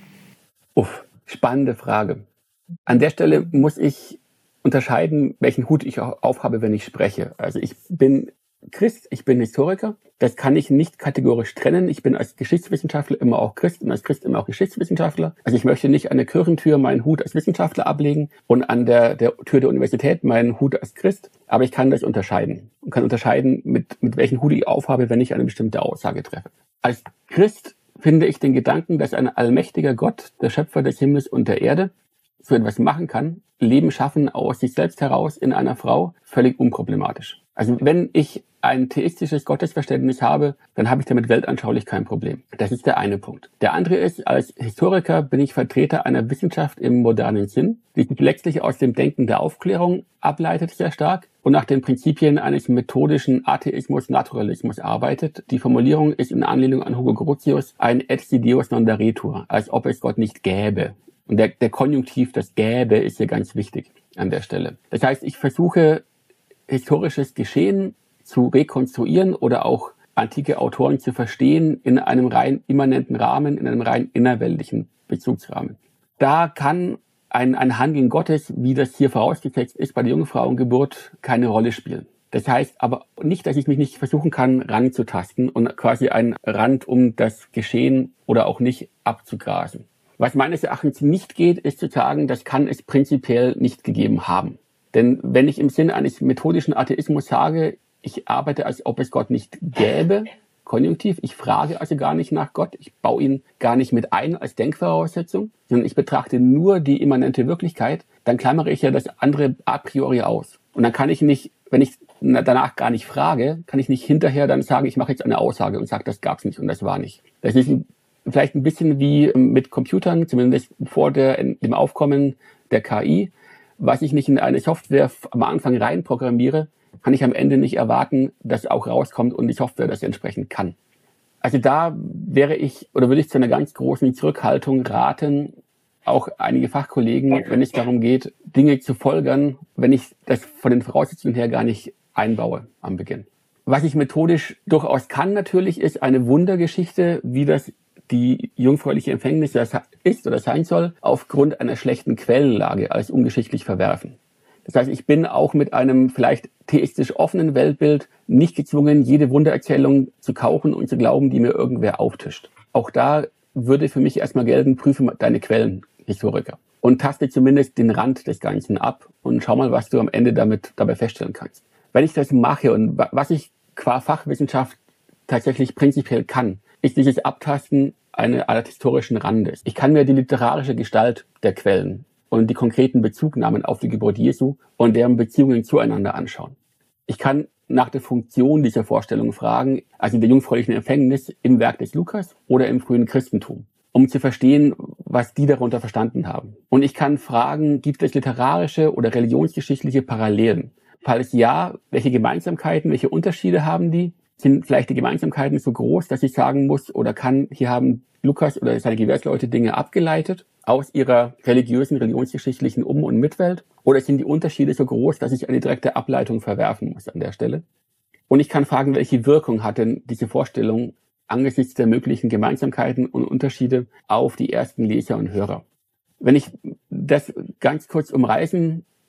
Uff, spannende Frage. An der Stelle muss ich unterscheiden, welchen Hut ich aufhabe, wenn ich spreche. Also ich bin Christ, ich bin Historiker. Das kann ich nicht kategorisch trennen. Ich bin als Geschichtswissenschaftler immer auch Christ und als Christ immer auch Geschichtswissenschaftler. Also ich möchte nicht an der Kirchentür meinen Hut als Wissenschaftler ablegen und an der, der Tür der Universität meinen Hut als Christ. Aber ich kann das unterscheiden und kann unterscheiden, mit, mit welchen Hut ich aufhabe, wenn ich eine bestimmte Aussage treffe. Als Christ finde ich den Gedanken, dass ein allmächtiger Gott, der Schöpfer des Himmels und der Erde, so etwas machen kann, Leben schaffen aus sich selbst heraus in einer Frau, völlig unproblematisch. Also wenn ich ein theistisches Gottesverständnis habe, dann habe ich damit weltanschaulich kein Problem. Das ist der eine Punkt. Der andere ist, als Historiker bin ich Vertreter einer Wissenschaft im modernen Sinn, die sich letztlich aus dem Denken der Aufklärung ableitet sehr stark und nach den Prinzipien eines methodischen Atheismus-Naturalismus arbeitet. Die Formulierung ist in Anlehnung an Hugo Grotius ein et si Deus non daretur, als ob es Gott nicht gäbe. Und der, der Konjunktiv, das gäbe, ist hier ganz wichtig an der Stelle. Das heißt, ich versuche, historisches Geschehen zu rekonstruieren oder auch antike Autoren zu verstehen in einem rein immanenten Rahmen, in einem rein innerweltlichen Bezugsrahmen. Da kann ein, ein Handeln Gottes, wie das hier vorausgesetzt ist bei der Jungfrauengeburt, keine Rolle spielen. Das heißt aber nicht, dass ich mich nicht versuchen kann, ranzutasten und quasi einen Rand um das Geschehen oder auch nicht abzugrasen. Was meines Erachtens nicht geht, ist zu sagen, das kann es prinzipiell nicht gegeben haben. Denn wenn ich im Sinne eines methodischen Atheismus sage, ich arbeite, als ob es Gott nicht gäbe, Konjunktiv, ich frage also gar nicht nach Gott, ich baue ihn gar nicht mit ein als Denkvoraussetzung, sondern ich betrachte nur die immanente Wirklichkeit, dann klammere ich ja das andere a priori aus. Und dann kann ich nicht, wenn ich danach gar nicht frage, kann ich nicht hinterher dann sagen, ich mache jetzt eine Aussage und sage, das gab's nicht und das war nicht. Das ist vielleicht ein bisschen wie mit Computern, zumindest vor der, dem Aufkommen der K I. Was ich nicht in eine Software am Anfang rein programmiere, kann ich am Ende nicht erwarten, dass auch rauskommt und die Software das entsprechend kann. Also da wäre ich, oder würde ich zu einer ganz großen Zurückhaltung raten, auch einige Fachkollegen, wenn es darum geht, Dinge zu folgern, wenn ich das von den Voraussetzungen her gar nicht einbaue am Beginn. Was ich methodisch durchaus kann natürlich, ist eine Wundergeschichte, wie das die jungfräuliche Empfängnis ist oder sein soll, aufgrund einer schlechten Quellenlage als ungeschichtlich verwerfen. Das heißt, ich bin auch mit einem vielleicht theistisch offenen Weltbild nicht gezwungen, jede Wundererzählung zu kaufen und zu glauben, die mir irgendwer auftischt. Auch da würde für mich erstmal gelten, prüfe deine Quellen, Historiker. Und taste zumindest den Rand des Ganzen ab und schau mal, was du am Ende damit dabei feststellen kannst. Wenn ich das mache und was ich qua Fachwissenschaft tatsächlich prinzipiell kann, ist dieses Abtasten eine Art historischen Randes. Ich kann mir die literarische Gestalt der Quellen und die konkreten Bezugnahmen auf die Geburt Jesu und deren Beziehungen zueinander anschauen. Ich kann nach der Funktion dieser Vorstellung fragen, also der jungfräulichen Empfängnis im Werk des Lukas oder im frühen Christentum, um zu verstehen, was die darunter verstanden haben. Und ich kann fragen, gibt es literarische oder religionsgeschichtliche Parallelen? Falls ja, welche Gemeinsamkeiten, welche Unterschiede haben die? Sind vielleicht die Gemeinsamkeiten so groß, dass ich sagen muss oder kann, hier haben Lukas oder seine Gewährsleute Dinge abgeleitet aus ihrer religiösen, religionsgeschichtlichen Um- und Mitwelt? Oder sind die Unterschiede so groß, dass ich eine direkte Ableitung verwerfen muss an der Stelle? Und ich kann fragen, welche Wirkung hat denn diese Vorstellung angesichts der möglichen Gemeinsamkeiten und Unterschiede auf die ersten Leser und Hörer? Wenn ich das ganz kurz umreißen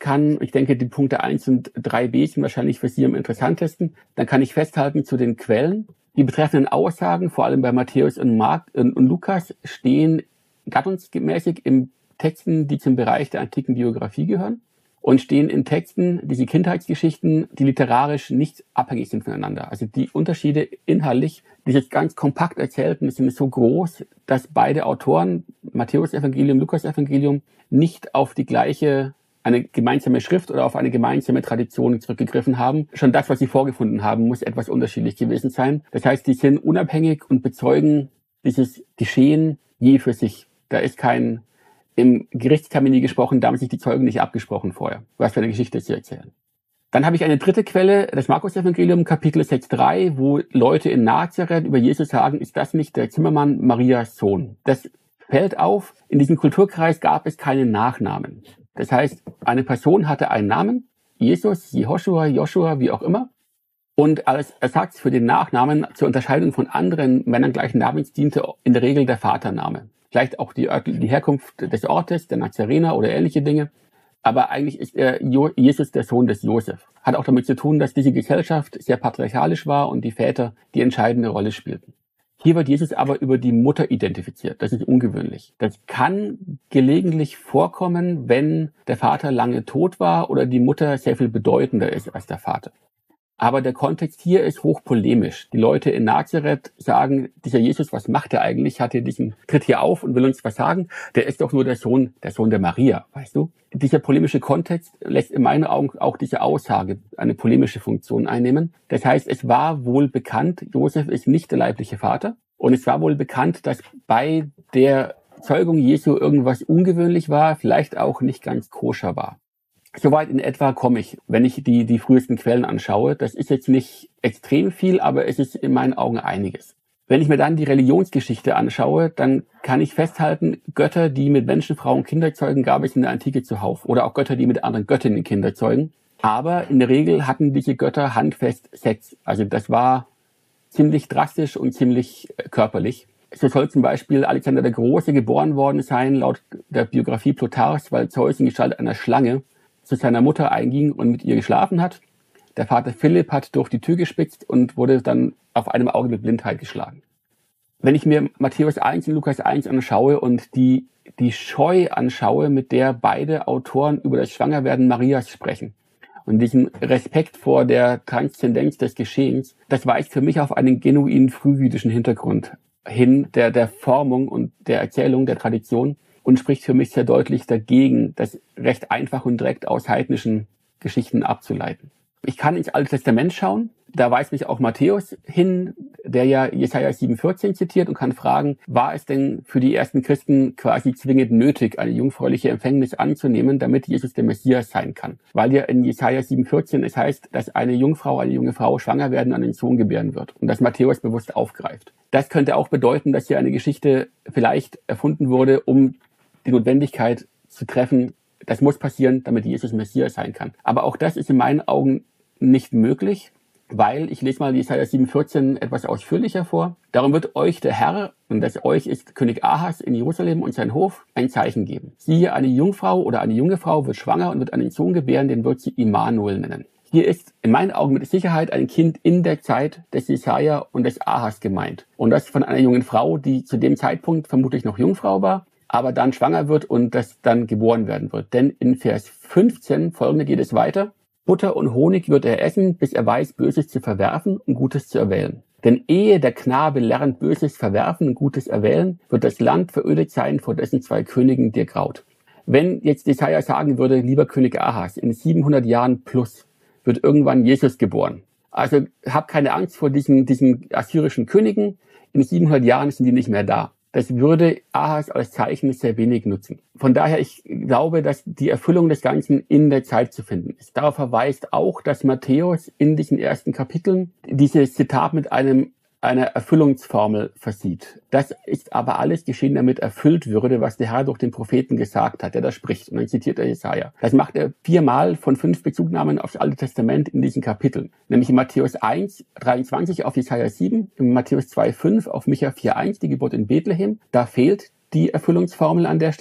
kann, ich denke, die Punkte eins und drei b sind wahrscheinlich für Sie am interessantesten, dann kann ich festhalten zu den Quellen. Die betreffenden Aussagen, vor allem bei Matthäus und Mark und, und Lukas, stehen gattungsmäßig in Texten, die zum Bereich der antiken Biografie gehören und stehen in Texten, diese Kindheitsgeschichten, die literarisch nicht abhängig sind voneinander. Also die Unterschiede inhaltlich, die jetzt ganz kompakt erzählten, sind so groß, dass beide Autoren, Matthäus-Evangelium, Lukas-Evangelium, nicht auf die gleiche, eine gemeinsame Schrift oder auf eine gemeinsame Tradition zurückgegriffen haben. Schon das, was sie vorgefunden haben, muss etwas unterschiedlich gewesen sein. Das heißt, die sind unabhängig und bezeugen dieses Geschehen je für sich. Da ist kein, im Gerichtstermini gesprochen, da haben sich die Zeugen nicht abgesprochen vorher, was für eine Geschichte sie erzählen. Dann habe ich eine dritte Quelle, das Markus-Evangelium, Kapitel sechs drei, wo Leute in Nazareth über Jesus sagen, ist das nicht der Zimmermann Marias Sohn? Das fällt auf, in diesem Kulturkreis gab es keinen Nachnamen. Das heißt, eine Person hatte einen Namen, Jesus, Jehoshua, Joshua, wie auch immer. Und als Ersatz für den Nachnamen zur Unterscheidung von anderen Männern gleichen Namens diente in der Regel der Vatername. Vielleicht auch die, die Herkunft des Ortes, der Nazarener oder ähnliche Dinge. Aber eigentlich ist er Jesus der Sohn des Josef. Hat auch damit zu tun, dass diese Gesellschaft sehr patriarchalisch war und die Väter die entscheidende Rolle spielten. Hier wird Jesus aber über die Mutter identifiziert. Das ist ungewöhnlich. Das kann gelegentlich vorkommen, wenn der Vater lange tot war oder die Mutter sehr viel bedeutender ist als der Vater. Aber der Kontext hier ist hochpolemisch. Die Leute in Nazareth sagen, dieser Jesus, was macht er eigentlich? Hat er diesen, tritt hier auf und will uns was sagen? Der ist doch nur der Sohn, der Sohn der Maria, weißt du? Dieser polemische Kontext lässt in meinen Augen auch diese Aussage eine polemische Funktion einnehmen. Das heißt, es war wohl bekannt, Josef ist nicht der leibliche Vater. Und es war wohl bekannt, dass bei der Zeugung Jesu irgendwas ungewöhnlich war, vielleicht auch nicht ganz koscher war. Soweit in etwa komme ich, wenn ich die, die frühesten Quellen anschaue. Das ist jetzt nicht extrem viel, aber es ist in meinen Augen einiges. Wenn ich mir dann die Religionsgeschichte anschaue, dann kann ich festhalten, Götter, die mit Menschen, Frauen, Kinder zeugen, gab es in der Antike zuhauf. Oder auch Götter, die mit anderen Göttinnen Kinder zeugen. Aber in der Regel hatten diese Götter handfest Sex. Also das war ziemlich drastisch und ziemlich körperlich. So soll zum Beispiel Alexander der Große geboren worden sein, laut der Biografie Plutarchs, weil Zeus in Gestalt einer Schlange zu seiner Mutter einging und mit ihr geschlafen hat. Der Vater Philipp hat durch die Tür gespitzt und wurde dann auf einem Auge mit Blindheit geschlagen. Wenn ich mir Matthäus eins und Lukas eins anschaue und die, die Scheu anschaue, mit der beide Autoren über das Schwangerwerden Marias sprechen und diesen Respekt vor der Transzendenz des Geschehens, das weist für mich auf einen genuin frühjüdischen Hintergrund hin, der, der Formung und der Erzählung, der Tradition, und spricht für mich sehr deutlich dagegen, das recht einfach und direkt aus heidnischen Geschichten abzuleiten. Ich kann ins Alte Testament schauen, da weist mich auch Matthäus hin, der ja Jesaja sieben vierzehn zitiert und kann fragen, war es denn für die ersten Christen quasi zwingend nötig, eine jungfräuliche Empfängnis anzunehmen, damit Jesus der Messias sein kann? Weil ja in Jesaja sieben vierzehn es heißt, dass eine Jungfrau, eine junge Frau schwanger werden und einen Sohn gebären wird und das Matthäus bewusst aufgreift. Das könnte auch bedeuten, dass hier eine Geschichte vielleicht erfunden wurde, um die Notwendigkeit zu treffen, das muss passieren, damit Jesus Messias sein kann. Aber auch das ist in meinen Augen nicht möglich, weil, ich lese mal Jesaja sieben vierzehn etwas ausführlicher vor. Darum wird euch der Herr, und das euch ist König Ahas in Jerusalem und sein Hof, ein Zeichen geben. Siehe, eine Jungfrau oder eine junge Frau wird schwanger und wird einen Sohn gebären, den wird sie Immanuel nennen. Hier ist in meinen Augen mit Sicherheit ein Kind in der Zeit des Jesaja und des Ahas gemeint. Und das von einer jungen Frau, die zu dem Zeitpunkt vermutlich noch Jungfrau war, aber dann schwanger wird und das dann geboren werden wird. Denn in Vers fünfzehn folgende geht es weiter. Butter und Honig wird er essen, bis er weiß, Böses zu verwerfen und Gutes zu erwählen. Denn ehe der Knabe lernt, Böses verwerfen und Gutes erwählen, wird das Land verödet sein, vor dessen zwei Königen dir graut. Wenn jetzt Jesaja sagen würde, lieber König Ahas, in siebenhundert Jahren plus wird irgendwann Jesus geboren. Also hab keine Angst vor diesen, diesen assyrischen Königen. In siebenhundert Jahren sind die nicht mehr da. Das würde Ahas als Zeichen sehr wenig nutzen. Von daher, ich glaube, dass die Erfüllung des Ganzen in der Zeit zu finden ist. Darauf verweist auch, dass Matthäus in diesen ersten Kapiteln dieses Zitat mit einem einer Erfüllungsformel versieht. Das ist aber alles geschehen, damit erfüllt würde, was der Herr durch den Propheten gesagt hat, der da spricht. Und dann zitiert er Jesaja. Das macht er viermal von fünf Bezugnahmen aufs Alte Testament in diesen Kapiteln. Nämlich in Matthäus eins, dreiundzwanzig auf Jesaja sieben, in Matthäus zwei, fünf auf Micha vier, eins, die Geburt in Bethlehem. Da fehlt die Erfüllungsformel an der Stelle.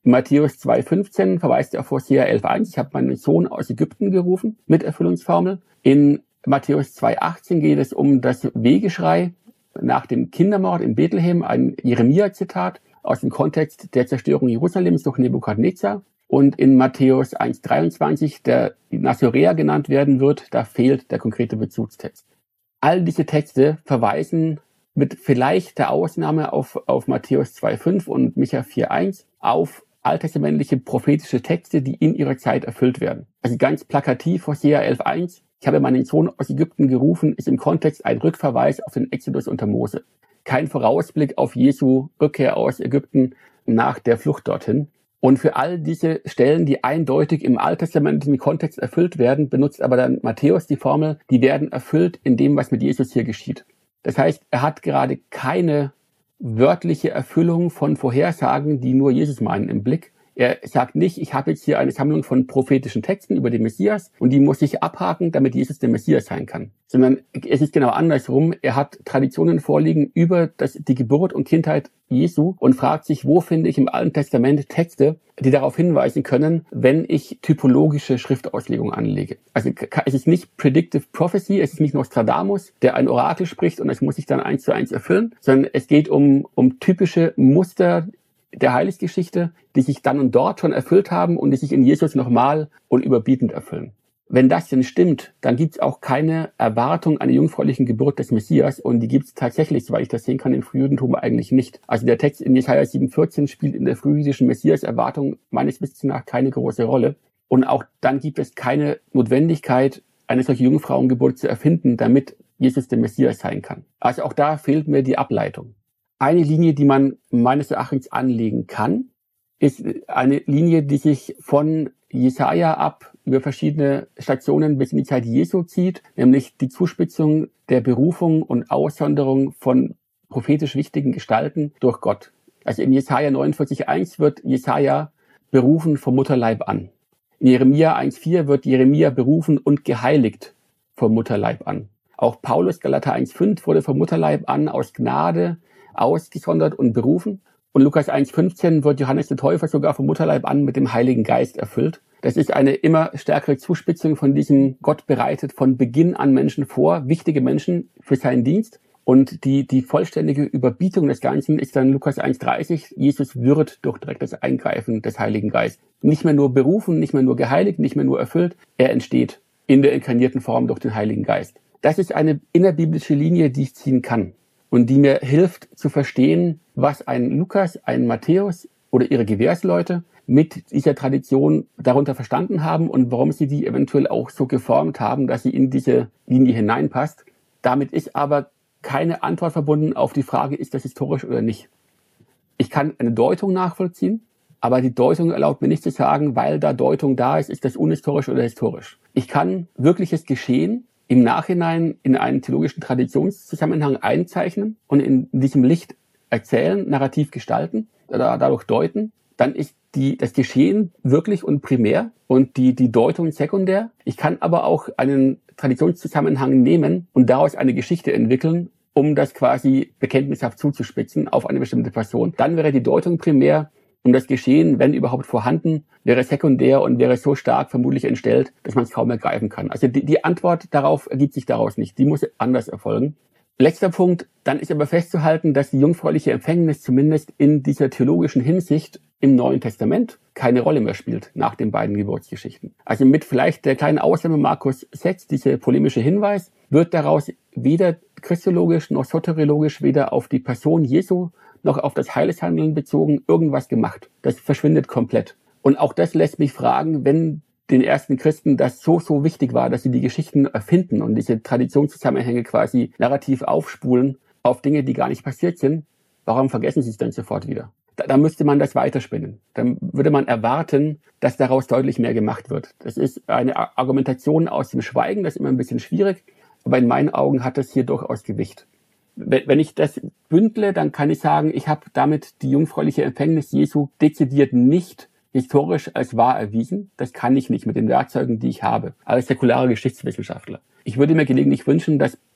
In Matthäus zwei fünfzehn verweist er auf Hosea elf eins, ich habe meinen Sohn aus Ägypten gerufen, mit Erfüllungsformel. In Matthäus zwei achtzehn geht es um das Wehgeschrei nach dem Kindermord in Bethlehem, ein Jeremia-Zitat aus dem Kontext der Zerstörung Jerusalems durch Nebukadnezar. Und in Matthäus eins dreiundzwanzig, der Nazoräer genannt werden wird, da fehlt der konkrete Bezugstext. All diese Texte verweisen mit vielleicht der Ausnahme auf, auf Matthäus zwei fünf und Micha vier eins auf alttestamentliche prophetische Texte, die in ihrer Zeit erfüllt werden. Also ganz plakativ Hosea elf eins, ich habe meinen Sohn aus Ägypten gerufen, ist im Kontext ein Rückverweis auf den Exodus unter Mose. Kein Vorausblick auf Jesu Rückkehr aus Ägypten nach der Flucht dorthin. Und für all diese Stellen, die eindeutig im alttestamentlichen Kontext erfüllt werden, benutzt aber dann Matthäus die Formel, die werden erfüllt in dem, was mit Jesus hier geschieht. Das heißt, er hat gerade keine wörtliche Erfüllung von Vorhersagen, die nur Jesus meinen, im Blick. Er sagt nicht, ich habe jetzt hier eine Sammlung von prophetischen Texten über den Messias und die muss ich abhaken, damit Jesus der Messias sein kann. Sondern es ist genau andersrum. Er hat Traditionen vorliegen über das, die Geburt und Kindheit Jesu und fragt sich, wo finde ich im Alten Testament Texte, die darauf hinweisen können, wenn ich typologische Schriftauslegung anlege. Also es ist nicht Predictive Prophecy, es ist nicht Nostradamus, der ein Orakel spricht und es muss sich dann eins zu eins erfüllen, sondern es geht um, um typische Muster der Heilsgeschichte, die sich dann und dort schon erfüllt haben und die sich in Jesus nochmal und überbietend erfüllen. Wenn das denn stimmt, dann gibt es auch keine Erwartung einer jungfräulichen Geburt des Messias und die gibt es tatsächlich, soweit ich das sehen kann, im Frühjudentum eigentlich nicht. Also der Text in Jesaja sieben vierzehn spielt in der frühjüdischen Messias-Erwartung meines Wissens nach keine große Rolle. Und auch dann gibt es keine Notwendigkeit, eine solche Jungfrauengeburt zu erfinden, damit Jesus der Messias sein kann. Also auch da fehlt mir die Ableitung. Eine Linie, die man meines Erachtens anlegen kann, ist eine Linie, die sich von Jesaja ab über verschiedene Stationen bis in die Zeit Jesu zieht, nämlich die Zuspitzung der Berufung und Aussonderung von prophetisch wichtigen Gestalten durch Gott. Also in Jesaja neunundvierzig eins wird Jesaja berufen vom Mutterleib an. In Jeremia eins vier wird Jeremia berufen und geheiligt vom Mutterleib an. Auch Paulus, Galater eins fünf, wurde vom Mutterleib an aus Gnade ausgesondert und berufen. Und Lukas eins fünfzehn wird Johannes der Täufer sogar vom Mutterleib an mit dem Heiligen Geist erfüllt. Das ist eine immer stärkere Zuspitzung von diesem Gott bereitet von Beginn an Menschen vor, wichtige Menschen für seinen Dienst. Und die, die vollständige Überbietung des Ganzen ist dann Lukas eins dreißig. Jesus wird durch direktes Eingreifen des Heiligen Geistes nicht mehr nur berufen, nicht mehr nur geheiligt, nicht mehr nur erfüllt. Er entsteht in der inkarnierten Form durch den Heiligen Geist. Das ist eine innerbiblische Linie, die ich ziehen kann und die mir hilft zu verstehen, was ein Lukas, ein Matthäus oder ihre Gewährsleute mit dieser Tradition darunter verstanden haben und warum sie die eventuell auch so geformt haben, dass sie in diese Linie hineinpasst. Damit ist aber keine Antwort verbunden auf die Frage, ist das historisch oder nicht. Ich kann eine Deutung nachvollziehen, aber die Deutung erlaubt mir nicht zu sagen, weil da Deutung da ist, ist das unhistorisch oder historisch. Ich kann wirkliches Geschehen im Nachhinein in einen theologischen Traditionszusammenhang einzeichnen und in diesem Licht erzählen, narrativ gestalten, dadurch deuten. Dann ist die, das Geschehen wirklich und primär und die, die Deutung sekundär. Ich kann aber auch einen Traditionszusammenhang nehmen und daraus eine Geschichte entwickeln, um das quasi bekenntnishaft zuzuspitzen auf eine bestimmte Person. Dann wäre die Deutung primär und das Geschehen, wenn überhaupt vorhanden, wäre sekundär und wäre so stark vermutlich entstellt, dass man es kaum ergreifen kann. Also die, die Antwort darauf ergibt sich daraus nicht. Die muss anders erfolgen. Letzter Punkt, dann ist aber festzuhalten, dass die jungfräuliche Empfängnis zumindest in dieser theologischen Hinsicht im Neuen Testament keine Rolle mehr spielt nach den beiden Geburtsgeschichten. Also mit vielleicht der kleinen Ausnahme Markus sechs, dieser polemische Hinweis, wird daraus weder christologisch noch soteriologisch, weder auf die Person Jesu noch auf das Heilshandeln bezogen irgendwas gemacht. Das verschwindet komplett. Und auch das lässt mich fragen, wenn den ersten Christen das so, so wichtig war, dass sie die Geschichten erfinden und diese Traditionszusammenhänge quasi narrativ aufspulen auf Dinge, die gar nicht passiert sind, warum vergessen sie es dann sofort wieder? Da, da müsste man das weiterspinnen. Dann würde man erwarten, dass daraus deutlich mehr gemacht wird. Das ist eine Argumentation aus dem Schweigen, das ist immer ein bisschen schwierig, aber in meinen Augen hat das hier durchaus Gewicht. Wenn ich das bündle, dann kann ich sagen, ich habe damit die jungfräuliche Empfängnis Jesu dezidiert nicht historisch als wahr erwiesen. Das kann ich nicht mit den Werkzeugen, die ich habe, als säkularer Geschichtswissenschaftler. Ich würde mir gelegentlich wünschen, dass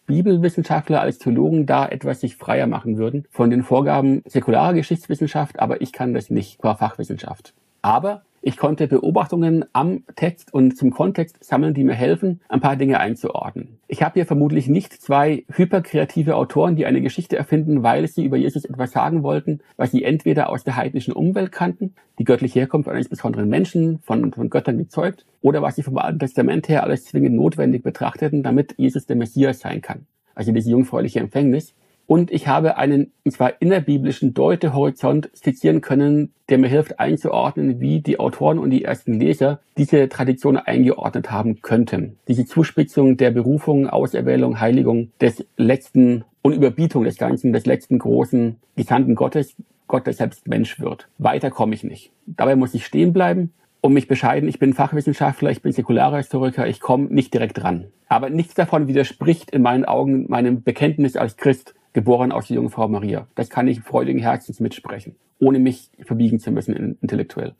Bibelwissenschaftler, als Theologen da etwas sich freier machen würden von den Vorgaben säkularer Geschichtswissenschaft, aber ich kann das nicht qua Fachwissenschaft. Aber ich konnte Beobachtungen am Text und zum Kontext sammeln, die mir helfen, ein paar Dinge einzuordnen. Ich habe hier vermutlich nicht zwei hyperkreative Autoren, die eine Geschichte erfinden, weil sie über Jesus etwas sagen wollten, was sie entweder aus der heidnischen Umwelt kannten, die göttliche Herkunft eines besonderen Menschen, von, von Göttern gezeugt, oder was sie vom Alten Testament her als zwingend notwendig betrachteten, damit Jesus der Messias sein kann. Also diese jungfräuliche Empfängnis. Und ich habe einen, und zwar innerbiblischen Deutehorizont skizzieren können, der mir hilft einzuordnen, wie die Autoren und die ersten Leser diese Tradition eingeordnet haben könnten. Diese Zuspitzung der Berufung, Auserwählung, Heiligung des letzten und Überbietung des Ganzen, des letzten großen Gesandten Gottes, Gott, der selbst Mensch wird. Weiter komme ich nicht. Dabei muss ich stehen bleiben und mich bescheiden. Ich bin Fachwissenschaftler, ich bin säkularer Historiker, ich komme nicht direkt ran. Aber nichts davon widerspricht in meinen Augen meinem Bekenntnis als Christ, geboren aus der Jungfrau Maria. Das kann ich freudigen Herzens mitsprechen, ohne mich verbiegen zu müssen intellektuell.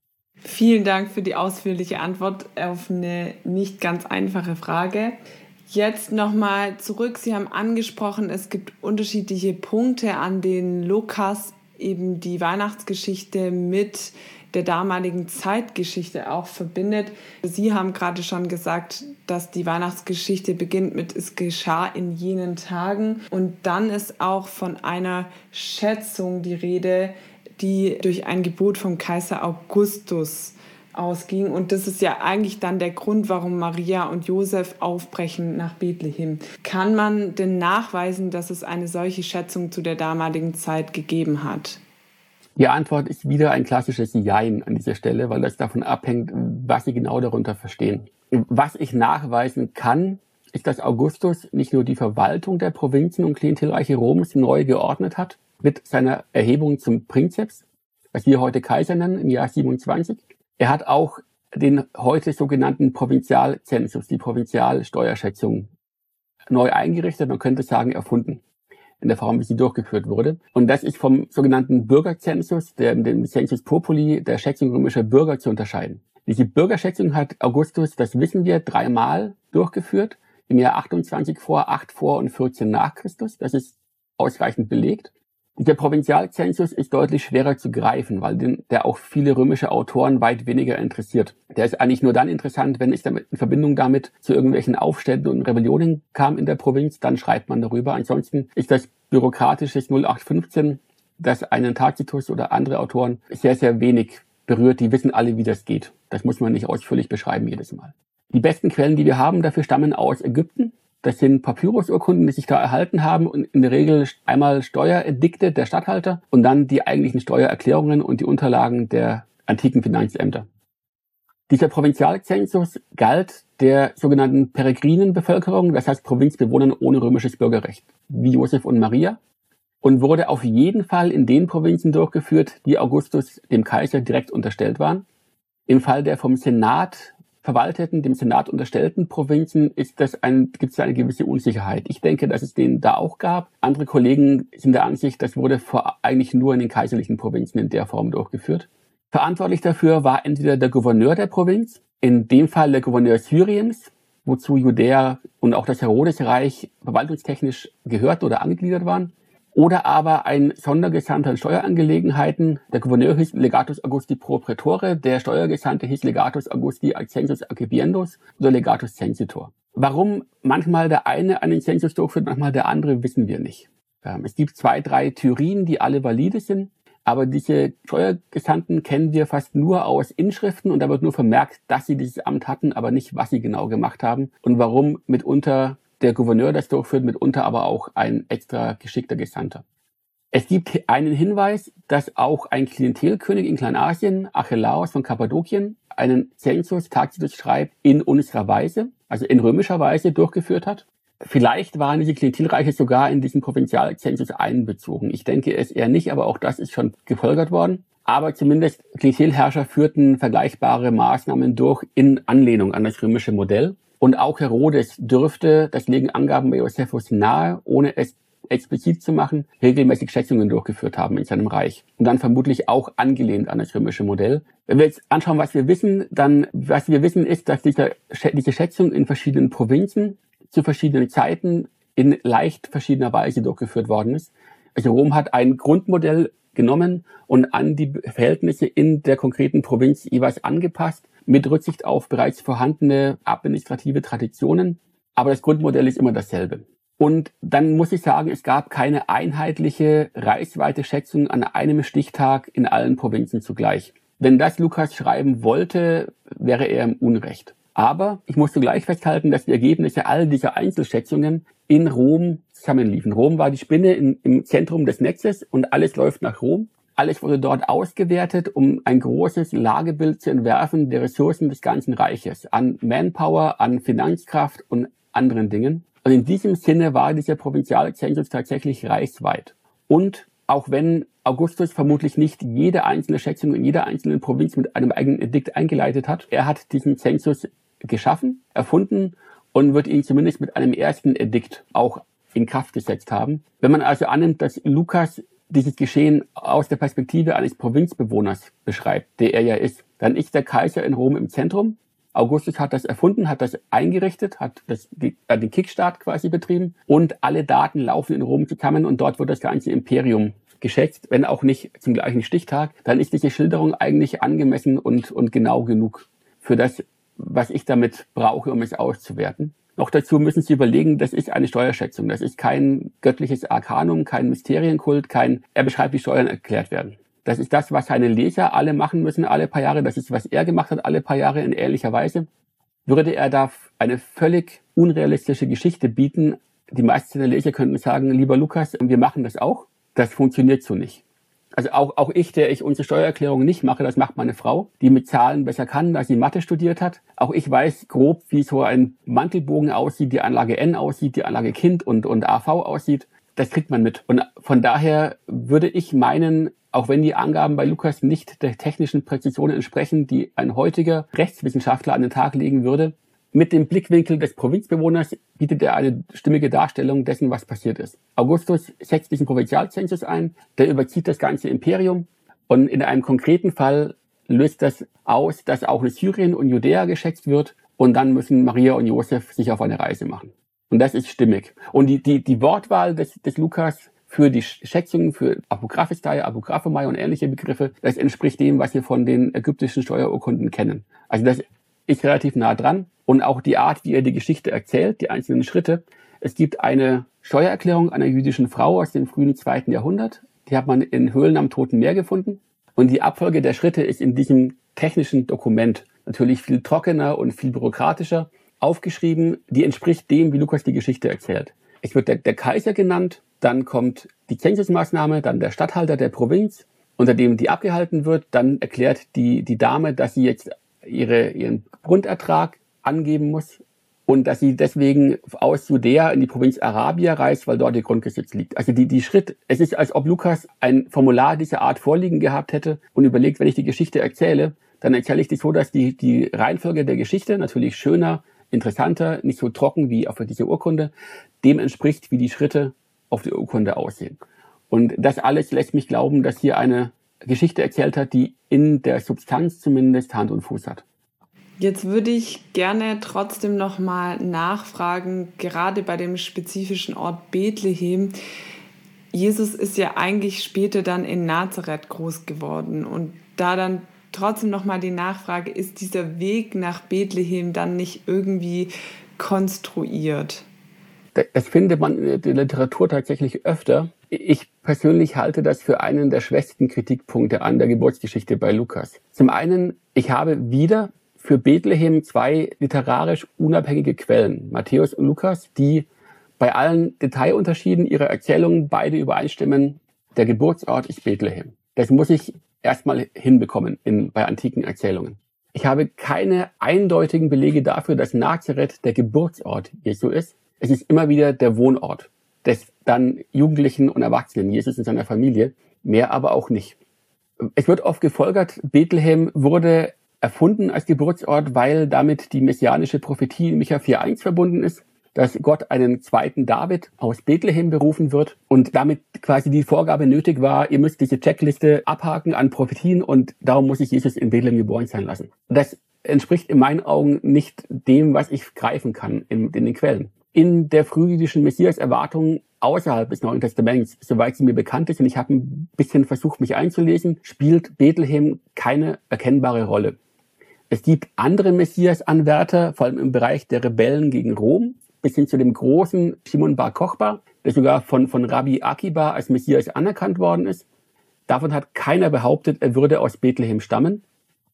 Vielen Dank für die ausführliche Antwort auf eine nicht ganz einfache Frage. Jetzt nochmal zurück. Sie haben angesprochen, es gibt unterschiedliche Punkte, an denen Lukas eben die Weihnachtsgeschichte mit der damaligen Zeitgeschichte auch verbindet. Sie haben gerade schon gesagt, dass die Weihnachtsgeschichte beginnt mit "Es geschah in jenen Tagen", und dann ist auch von einer Schätzung die Rede, die durch ein Gebot vom Kaiser Augustus ausging, und das ist ja eigentlich dann der Grund, warum Maria und Josef aufbrechen nach Bethlehem. Kann man denn nachweisen, dass es eine solche Schätzung zu der damaligen Zeit gegeben hat? Die Antwort ist wieder ein klassisches Jein an dieser Stelle, weil das davon abhängt, was Sie genau darunter verstehen. Was ich nachweisen kann, ist, dass Augustus nicht nur die Verwaltung der Provinzen und Klientelreiche Roms neu geordnet hat, mit seiner Erhebung zum Prinzeps, was wir heute Kaiser nennen, im Jahr siebenundzwanzig. Er hat auch den heute sogenannten Provinzialzensus, die Provinzialsteuerschätzung, neu eingerichtet, man könnte sagen erfunden, in der Form, wie sie durchgeführt wurde. Und das ist vom sogenannten Bürgerzensus, der, dem Census Populi, der Schätzung römischer Bürger, zu unterscheiden. Diese Bürgerschätzung hat Augustus, das wissen wir, dreimal durchgeführt, im Jahr achtundzwanzig vor, acht vor und vierzehn nach Christus. Das ist ausreichend belegt. Der Provinzialzensus ist deutlich schwerer zu greifen, weil den, der auch viele römische Autoren weit weniger interessiert. Der ist eigentlich nur dann interessant, wenn es damit in Verbindung damit zu irgendwelchen Aufständen und Rebellionen kam in der Provinz, dann schreibt man darüber. Ansonsten ist das bürokratische null acht fünfzehn, das einen Tacitus oder andere Autoren sehr, sehr wenig berührt. Die wissen alle, wie das geht. Das muss man nicht ausführlich beschreiben jedes Mal. Die besten Quellen, die wir haben, dafür stammen aus Ägypten. Das sind Papyrusurkunden, die sich da erhalten haben, und in der Regel einmal Steueredikte der Statthalter und dann die eigentlichen Steuererklärungen und die Unterlagen der antiken Finanzämter. Dieser Provinzialzensus galt der sogenannten Peregrinenbevölkerung, das heißt Provinzbewohnern ohne römisches Bürgerrecht, wie Josef und Maria, und wurde auf jeden Fall in den Provinzen durchgeführt, die Augustus dem Kaiser direkt unterstellt waren. Im Fall der vom Senat verwalteten, dem Senat unterstellten Provinzen ist das ein, gibt es eine gewisse Unsicherheit. Ich denke, dass es den da auch gab. Andere Kollegen sind der Ansicht, das wurde vor, eigentlich nur in den kaiserlichen Provinzen in der Form durchgeführt. Verantwortlich dafür war entweder der Gouverneur der Provinz, in dem Fall der Gouverneur Syriens, wozu Judäa und auch das Herodesreich verwaltungstechnisch gehört oder angegliedert waren, oder aber ein Sondergesandter in Steuerangelegenheiten. Der Gouverneur hieß Legatus Augusti pro praetore, der Steuergesandte hieß Legatus Augusti census accipiendus oder Legatus censitor. Warum manchmal der eine einen Zensus durchführt, manchmal der andere, wissen wir nicht. Es gibt zwei, drei Theorien, die alle valide sind, aber diese Steuergesandten kennen wir fast nur aus Inschriften, und da wird nur vermerkt, dass sie dieses Amt hatten, aber nicht, was sie genau gemacht haben und warum mitunter der Gouverneur das durchführt, mitunter aber auch ein extra geschickter Gesandter. Es gibt einen Hinweis, dass auch ein Klientelkönig in Kleinasien, Archelaos von Kappadokien, einen Zensus, Tacitus schreibt, in unserer Weise, also in römischer Weise durchgeführt hat. Vielleicht waren diese Klientelreiche sogar in diesen Provinzialzensus einbezogen. Ich denke es eher nicht, aber auch das ist schon gefolgert worden. Aber zumindest Klientelherrscher führten vergleichbare Maßnahmen durch in Anlehnung an das römische Modell. Und auch Herodes dürfte, das legen Angaben bei Josephus nahe, ohne es explizit zu machen, regelmäßig Schätzungen durchgeführt haben in seinem Reich. Und dann vermutlich auch angelehnt an das römische Modell. Wenn wir jetzt anschauen, was wir wissen, dann, was wir wissen ist, dass diese, diese Schätzung in verschiedenen Provinzen zu verschiedenen Zeiten in leicht verschiedener Weise durchgeführt worden ist. Also Rom hat ein Grundmodell genommen und an die Verhältnisse in der konkreten Provinz jeweils angepasst, mit Rücksicht auf bereits vorhandene administrative Traditionen. Aber das Grundmodell ist immer dasselbe. Und dann muss ich sagen, es gab keine einheitliche reichsweite Schätzung an einem Stichtag in allen Provinzen zugleich. Wenn das Lukas schreiben wollte, wäre er im Unrecht. Aber ich muss zugleich festhalten, dass die Ergebnisse all dieser Einzelschätzungen in Rom zusammenliefen. Rom war die Spinne in, im Zentrum des Netzes und alles läuft nach Rom. Alles wurde dort ausgewertet, um ein großes Lagebild zu entwerfen der Ressourcen des ganzen Reiches an Manpower, an Finanzkraft und anderen Dingen. Und in diesem Sinne war dieser Provinzialzensus tatsächlich reichsweit. Und auch wenn Augustus vermutlich nicht jede einzelne Schätzung in jeder einzelnen Provinz mit einem eigenen Edikt eingeleitet hat, er hat diesen Zensus geschaffen, erfunden und wird ihn zumindest mit einem ersten Edikt auch in Kraft gesetzt haben. Wenn man also annimmt, dass Lukas dieses Geschehen aus der Perspektive eines Provinzbewohners beschreibt, der er ja ist, dann ist der Kaiser in Rom im Zentrum. Augustus hat das erfunden, hat das eingerichtet, hat das, die, äh, den Kickstart quasi betrieben und alle Daten laufen in Rom zusammen und dort wird das ganze Imperium geschätzt, wenn auch nicht zum gleichen Stichtag. Dann ist diese Schilderung eigentlich angemessen und, und genau genug für das, was ich damit brauche, um es auszuwerten. Noch dazu müssen Sie überlegen, das ist eine Steuerschätzung. Das ist kein göttliches Arkanum, kein Mysterienkult, kein, er beschreibt, wie Steuern erklärt werden. Das ist das, was seine Leser alle machen müssen, alle paar Jahre. Das ist, was er gemacht hat, alle paar Jahre in ähnlicher Weise. Würde er da eine völlig unrealistische Geschichte bieten, die meisten der Leser könnten sagen, lieber Lukas, wir machen das auch. Das funktioniert so nicht. Also auch, auch ich, der ich unsere Steuererklärung nicht mache, das macht meine Frau, die mit Zahlen besser kann, da sie Mathe studiert hat. Auch ich weiß grob, wie so ein Mantelbogen aussieht, die Anlage N aussieht, die Anlage Kind und, und A V aussieht. Das kriegt man mit. Und von daher würde ich meinen, auch wenn die Angaben bei Lukas nicht der technischen Präzision entsprechen, die ein heutiger Rechtswissenschaftler an den Tag legen würde, mit dem Blickwinkel des Provinzbewohners bietet er eine stimmige Darstellung dessen, was passiert ist. Augustus setzt diesen Provinzialzensus ein, der überzieht das ganze Imperium und in einem konkreten Fall löst das aus, dass auch in Syrien und Judäa geschätzt wird und dann müssen Maria und Josef sich auf eine Reise machen. Und das ist stimmig. Und die, die, die Wortwahl des, des Lukas für die Schätzungen, für Apokryphistei, Apographomai und ähnliche Begriffe, das entspricht dem, was wir von den ägyptischen Steuerurkunden kennen. Also das ist relativ nah dran. Und auch die Art, wie er die Geschichte erzählt, die einzelnen Schritte. Es gibt eine Steuererklärung einer jüdischen Frau aus dem frühen zweiten Jahrhundert. Die hat man in Höhlen am Toten Meer gefunden. Und die Abfolge der Schritte ist in diesem technischen Dokument natürlich viel trockener und viel bürokratischer aufgeschrieben. Die entspricht dem, wie Lukas die Geschichte erzählt. Es wird der, der Kaiser genannt, dann kommt die Zensusmaßnahme, dann der Statthalter der Provinz, unter dem die abgehalten wird. Dann erklärt die, die Dame, dass sie jetzt ihre, ihren Grundertrag angeben muss und dass sie deswegen aus Judäa in die Provinz Arabia reist, weil dort ihr Grundbesitz liegt. Also die, die Schritt, es ist, als ob Lukas ein Formular dieser Art vorliegen gehabt hätte und überlegt, wenn ich die Geschichte erzähle, dann erzähle ich das so, dass die, die Reihenfolge der Geschichte natürlich schöner, interessanter, nicht so trocken wie auf dieser Urkunde, dem entspricht, wie die Schritte auf der Urkunde aussehen. Und das alles lässt mich glauben, dass hier eine Geschichte erzählt hat, die in der Substanz zumindest Hand und Fuß hat. Jetzt würde ich gerne trotzdem nochmal nachfragen, gerade bei dem spezifischen Ort Bethlehem. Jesus ist ja eigentlich später dann in Nazareth groß geworden. Und da dann trotzdem nochmal die Nachfrage, ist dieser Weg nach Bethlehem dann nicht irgendwie konstruiert? Das findet man in der Literatur tatsächlich öfter. Ich persönlich halte das für einen der schwächsten Kritikpunkte an der Geburtsgeschichte bei Lukas. Zum einen, ich habe wieder für Bethlehem zwei literarisch unabhängige Quellen, Matthäus und Lukas, die bei allen Detailunterschieden ihrer Erzählungen beide übereinstimmen, der Geburtsort ist Bethlehem. Das muss ich erstmal hinbekommen in, bei antiken Erzählungen. Ich habe keine eindeutigen Belege dafür, dass Nazareth der Geburtsort Jesu ist. Es ist immer wieder der Wohnort des dann Jugendlichen und Erwachsenen, Jesus und seiner Familie, mehr aber auch nicht. Es wird oft gefolgert, Bethlehem wurde erfunden als Geburtsort, weil damit die messianische Prophetie in Micha vier eins verbunden ist, dass Gott einen zweiten David aus Bethlehem berufen wird und damit quasi die Vorgabe nötig war, ihr müsst diese Checkliste abhaken an Prophetien und darum muss sich Jesus in Bethlehem geboren sein lassen. Das entspricht in meinen Augen nicht dem, was ich greifen kann in, in den Quellen. in der frühjüdischen Messias-Erwartung außerhalb des Neuen Testaments, soweit sie mir bekannt ist, und ich habe ein bisschen versucht, mich einzulesen, spielt Bethlehem keine erkennbare Rolle. Es gibt andere Messias-Anwärter, vor allem im Bereich der Rebellen gegen Rom, bis hin zu dem großen Shimon bar Kochba, der sogar von, von Rabbi Akiba als Messias anerkannt worden ist. Davon hat keiner behauptet, er würde aus Bethlehem stammen.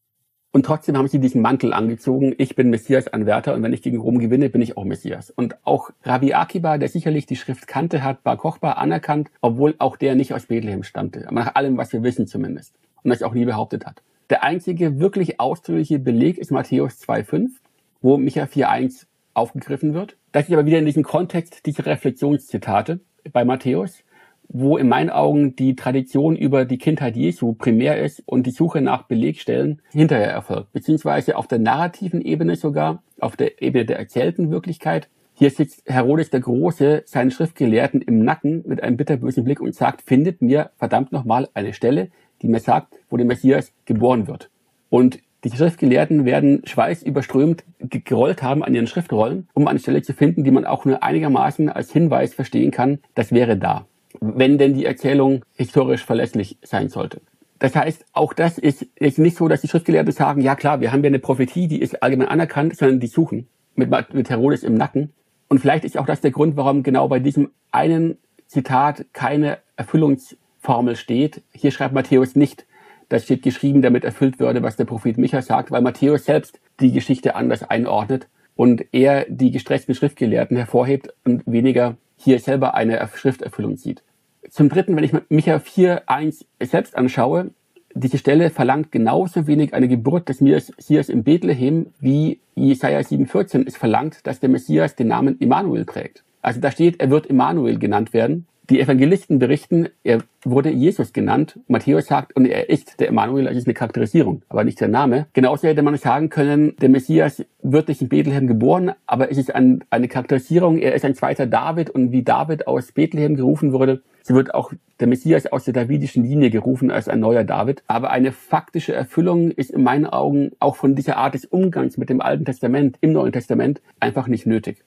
Und trotzdem haben sie diesen Mantel angezogen, ich bin Messias-Anwärter und wenn ich gegen Rom gewinne, bin ich auch Messias. Und auch Rabbi Akiba, der sicherlich die Schrift kannte, hat Bar Kochba anerkannt, obwohl auch der nicht aus Bethlehem stammte. Aber nach allem, was wir wissen zumindest. Und das auch nie behauptet hat. Der einzige wirklich ausdrückliche Beleg ist Matthäus zwei fünf, wo Micha vier eins aufgegriffen wird. Das ist aber wieder in diesem Kontext dieser Reflexionszitate bei Matthäus, wo in meinen Augen die Tradition über die Kindheit Jesu primär ist und die Suche nach Belegstellen hinterher erfolgt. Beziehungsweise auf der narrativen Ebene sogar, auf der Ebene der erzählten Wirklichkeit. Hier sitzt Herodes der Große seinen Schriftgelehrten im Nacken mit einem bitterbösen Blick und sagt, findet mir verdammt nochmal eine Stelle, die mir sagt, wo der Messias geboren wird. Und die Schriftgelehrten werden schweißüberströmt gerollt haben an ihren Schriftrollen, um eine Stelle zu finden, die man auch nur einigermaßen als Hinweis verstehen kann, das wäre da, wenn denn die Erzählung historisch verlässlich sein sollte. Das heißt, auch das ist, ist nicht so, dass die Schriftgelehrten sagen, ja klar, wir haben ja eine Prophetie, die ist allgemein anerkannt, sondern die suchen mit, mit Herodes im Nacken. Und vielleicht ist auch das der Grund, warum genau bei diesem einen Zitat keine Erfüllungsformel steht. Hier schreibt Matthäus nicht, das steht geschrieben, damit erfüllt würde, was der Prophet Micha sagt, weil Matthäus selbst die Geschichte anders einordnet und er die gestressten Schriftgelehrten hervorhebt und weniger hier selber eine Schrifterfüllung sieht. Zum Dritten, wenn ich Micha vier eins selbst anschaue, diese Stelle verlangt genauso wenig eine Geburt des Messias in Bethlehem, wie Jesaja sieben vierzehn es verlangt, dass der Messias den Namen Immanuel trägt. Also da steht, er wird Immanuel genannt werden. Die Evangelisten berichten, er wurde Jesus genannt. Matthäus sagt, und er ist der Immanuel, das ist eine Charakterisierung, aber nicht der Name. Genauso hätte man sagen können, der Messias wird nicht in Bethlehem geboren, aber es ist ein, eine Charakterisierung, er ist ein zweiter David und wie David aus Bethlehem gerufen wurde, so wird auch der Messias aus der davidischen Linie gerufen als ein neuer David. Aber eine faktische Erfüllung ist in meinen Augen auch von dieser Art des Umgangs mit dem Alten Testament, im Neuen Testament, einfach nicht nötig.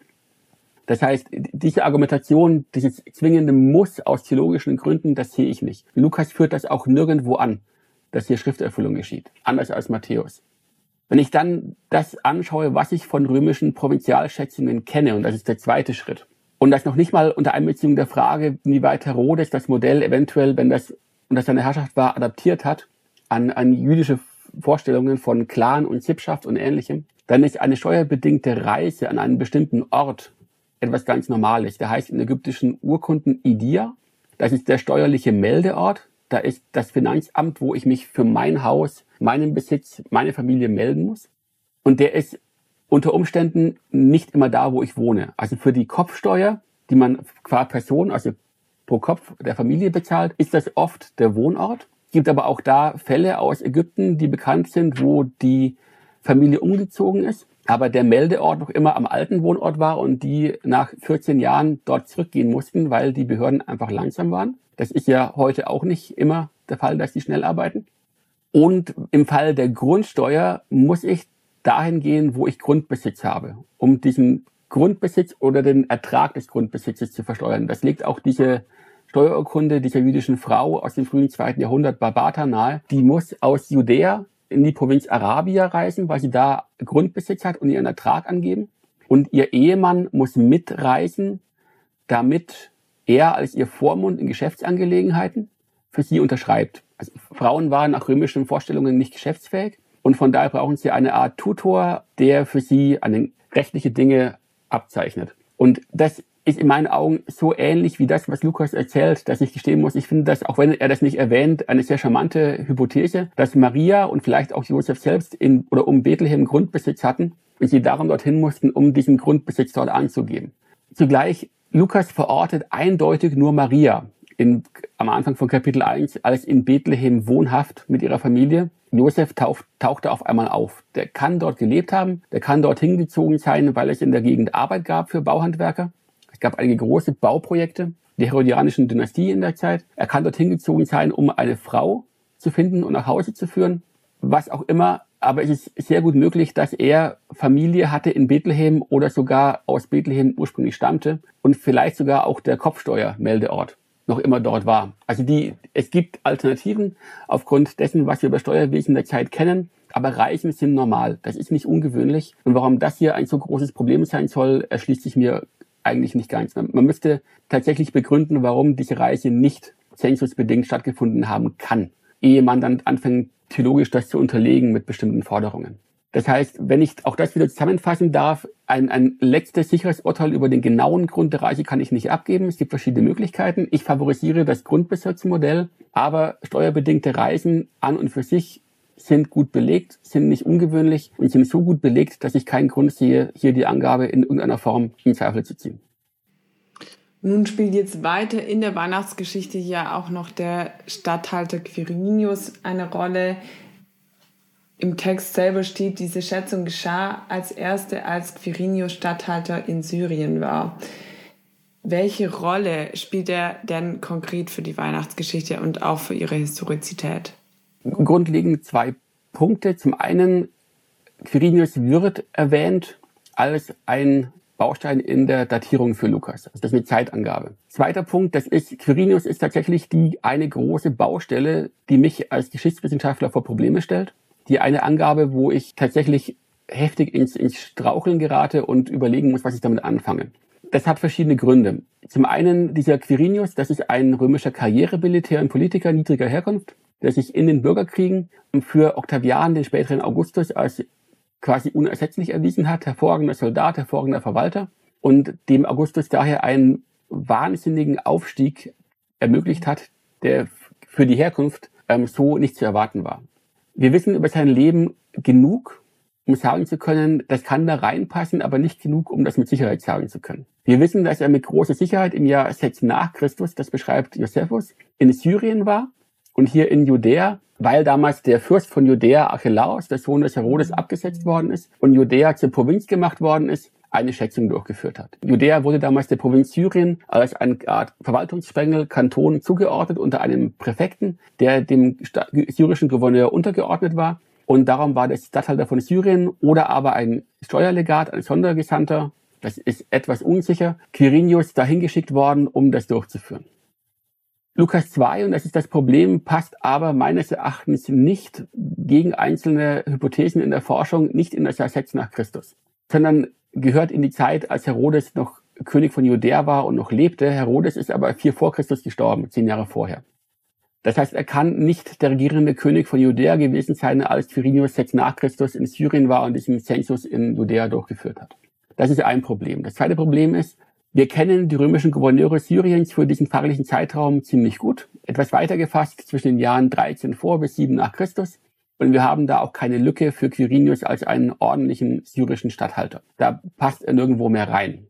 Das heißt, diese Argumentation, dieses zwingende Muss aus theologischen Gründen, das sehe ich nicht. Lukas führt das auch nirgendwo an, dass hier Schrifterfüllung geschieht, anders als Matthäus. Wenn ich dann das anschaue, was ich von römischen Provinzialschätzungen kenne, und das ist der zweite Schritt, und das noch nicht mal unter Einbeziehung der Frage, wie weit Herodes das Modell eventuell, wenn das unter seiner Herrschaft war, adaptiert hat, an, an jüdische Vorstellungen von Clan und Sippschaft und Ähnlichem, dann ist eine steuerbedingte Reise an einen bestimmten Ort etwas ganz Normales. Der heißt in ägyptischen Urkunden Idia. Das ist der steuerliche Meldeort. Da ist das Finanzamt, wo ich mich für mein Haus, meinen Besitz, meine Familie melden muss. Und der ist unter Umständen nicht immer da, wo ich wohne. Also für die Kopfsteuer, die man qua Person, also pro Kopf der Familie bezahlt, ist das oft der Wohnort. Es gibt aber auch da Fälle aus Ägypten, die bekannt sind, wo die Familie umgezogen ist, aber der Meldeort noch immer am alten Wohnort war und die nach vierzehn Jahren dort zurückgehen mussten, weil die Behörden einfach langsam waren. Das ist ja heute auch nicht immer der Fall, dass die schnell arbeiten. Und im Fall der Grundsteuer muss ich dahin gehen, wo ich Grundbesitz habe, um diesen Grundbesitz oder den Ertrag des Grundbesitzes zu versteuern. Das legt auch diese Steuerurkunde dieser jüdischen Frau aus dem frühen zweiten Jahrhundert Barbata nahe. Die muss aus Judäa in die Provinz Arabia reisen, weil sie da Grundbesitz hat und ihren Ertrag angeben. Und ihr Ehemann muss mitreisen, damit er als ihr Vormund in Geschäftsangelegenheiten für sie unterschreibt. Also Frauen waren nach römischen Vorstellungen nicht geschäftsfähig und von daher brauchen sie eine Art Tutor, der für sie eine rechtliche Dinge abzeichnet. Und das ist in meinen Augen so ähnlich wie das, was Lukas erzählt, dass ich gestehen muss, ich finde das, auch wenn er das nicht erwähnt, eine sehr charmante Hypothese, dass Maria und vielleicht auch Josef selbst in oder um Bethlehem Grundbesitz hatten und sie darum dorthin mussten, um diesen Grundbesitz dort anzugeben. Zugleich, Lukas verortet eindeutig nur Maria in, am Anfang von Kapitel eins als in Bethlehem wohnhaft mit ihrer Familie. Josef taucht, tauchte auf einmal auf. Der kann dort gelebt haben, der kann dort hingezogen sein, weil es in der Gegend Arbeit gab für Bauhandwerker. Es gab einige große Bauprojekte der herodianischen Dynastie in der Zeit. Er kann dort hingezogen sein, um eine Frau zu finden und nach Hause zu führen. Was auch immer aber es ist sehr gut möglich, dass er Familie hatte in Bethlehem oder sogar aus Bethlehem ursprünglich stammte und vielleicht sogar auch der Kopfsteuermeldeort noch immer dort war. Also die, es gibt Alternativen aufgrund dessen, was wir über Steuerwesen der Zeit kennen, aber Reisen sind normal. Das ist nicht ungewöhnlich. Und warum das hier ein so großes Problem sein soll, erschließt sich mir eigentlich nicht ganz. Man müsste tatsächlich begründen, warum diese Reise nicht zensusbedingt stattgefunden haben kann, ehe man dann anfängt, theologisch das zu unterlegen mit bestimmten Forderungen. Das heißt, wenn ich auch das wieder zusammenfassen darf, ein, ein letztes sicheres Urteil über den genauen Grund der Reise kann ich nicht abgeben. Es gibt verschiedene Möglichkeiten. Ich favorisiere das Grundbesitzmodell, aber steuerbedingte Reisen an und für sich sind gut belegt, sind nicht ungewöhnlich und sind so gut belegt, dass ich keinen Grund sehe, hier die Angabe in irgendeiner Form in Zweifel zu ziehen. Nun spielt jetzt weiter in der Weihnachtsgeschichte ja auch noch der Statthalter Quirinius eine Rolle. Im Text selber steht, diese Schätzung geschah als erste, als Quirinius Statthalter in Syrien war. Welche Rolle spielt er denn konkret für die Weihnachtsgeschichte und auch für ihre Historizität? Grundlegend zwei Punkte. Zum einen, Quirinius wird erwähnt als ein Baustein in der Datierung für Lukas. Also das ist eine Zeitangabe. Zweiter Punkt, das ist, Quirinius ist tatsächlich die eine große Baustelle, die mich als Geschichtswissenschaftler vor Probleme stellt. Die eine Angabe, wo ich tatsächlich heftig ins, ins Straucheln gerate und überlegen muss, was ich damit anfange. Das hat verschiedene Gründe. Zum einen, dieser Quirinius, das ist ein römischer Karrierebildner und Politiker niedriger Herkunft, der sich in den Bürgerkriegen für Octavian, den späteren Augustus, als quasi unersetzlich erwiesen hat, hervorragender Soldat, hervorragender Verwalter und dem Augustus daher einen wahnsinnigen Aufstieg ermöglicht hat, der für die Herkunft ähm, so nicht zu erwarten war. Wir wissen über sein Leben genug, um sagen zu können, das kann da reinpassen, aber nicht genug, um das mit Sicherheit sagen zu können. Wir wissen, dass er mit großer Sicherheit im Jahr sechs nach Christus, das beschreibt Josephus, in Syrien war und hier in Judäa, weil damals der Fürst von Judäa, Archelaus, der Sohn des Herodes, abgesetzt worden ist und Judäa zur Provinz gemacht worden ist, eine Schätzung durchgeführt hat. Judäa wurde damals der Provinz Syrien als eine Art Verwaltungssprengel, Kanton zugeordnet unter einem Präfekten, der dem syrischen Gouverneur untergeordnet war. Und darum war der Statthalter von Syrien oder aber ein Steuerlegat, ein Sondergesandter, das ist etwas unsicher, Quirinius dahin geschickt worden, um das durchzuführen. Lukas zwei, und das ist das Problem, passt aber meines Erachtens nicht gegen einzelne Hypothesen in der Forschung, nicht in das Jahr sechs nach Christus, sondern gehört in die Zeit, als Herodes noch König von Judäa war und noch lebte. Herodes ist aber vier vor Christus gestorben, zehn Jahre vorher. Das heißt, er kann nicht der regierende König von Judäa gewesen sein, als Quirinius sechs nach Christus in Syrien war und diesen Zensus in Judäa durchgeführt hat. Das ist ein Problem. Das zweite Problem ist, wir kennen die römischen Gouverneure Syriens für diesen pfarrlichen Zeitraum ziemlich gut. Etwas weiter gefasst zwischen den Jahren dreizehn vor bis sieben nach Christus. Und wir haben da auch keine Lücke für Quirinius als einen ordentlichen syrischen Statthalter. Da passt er nirgendwo mehr rein.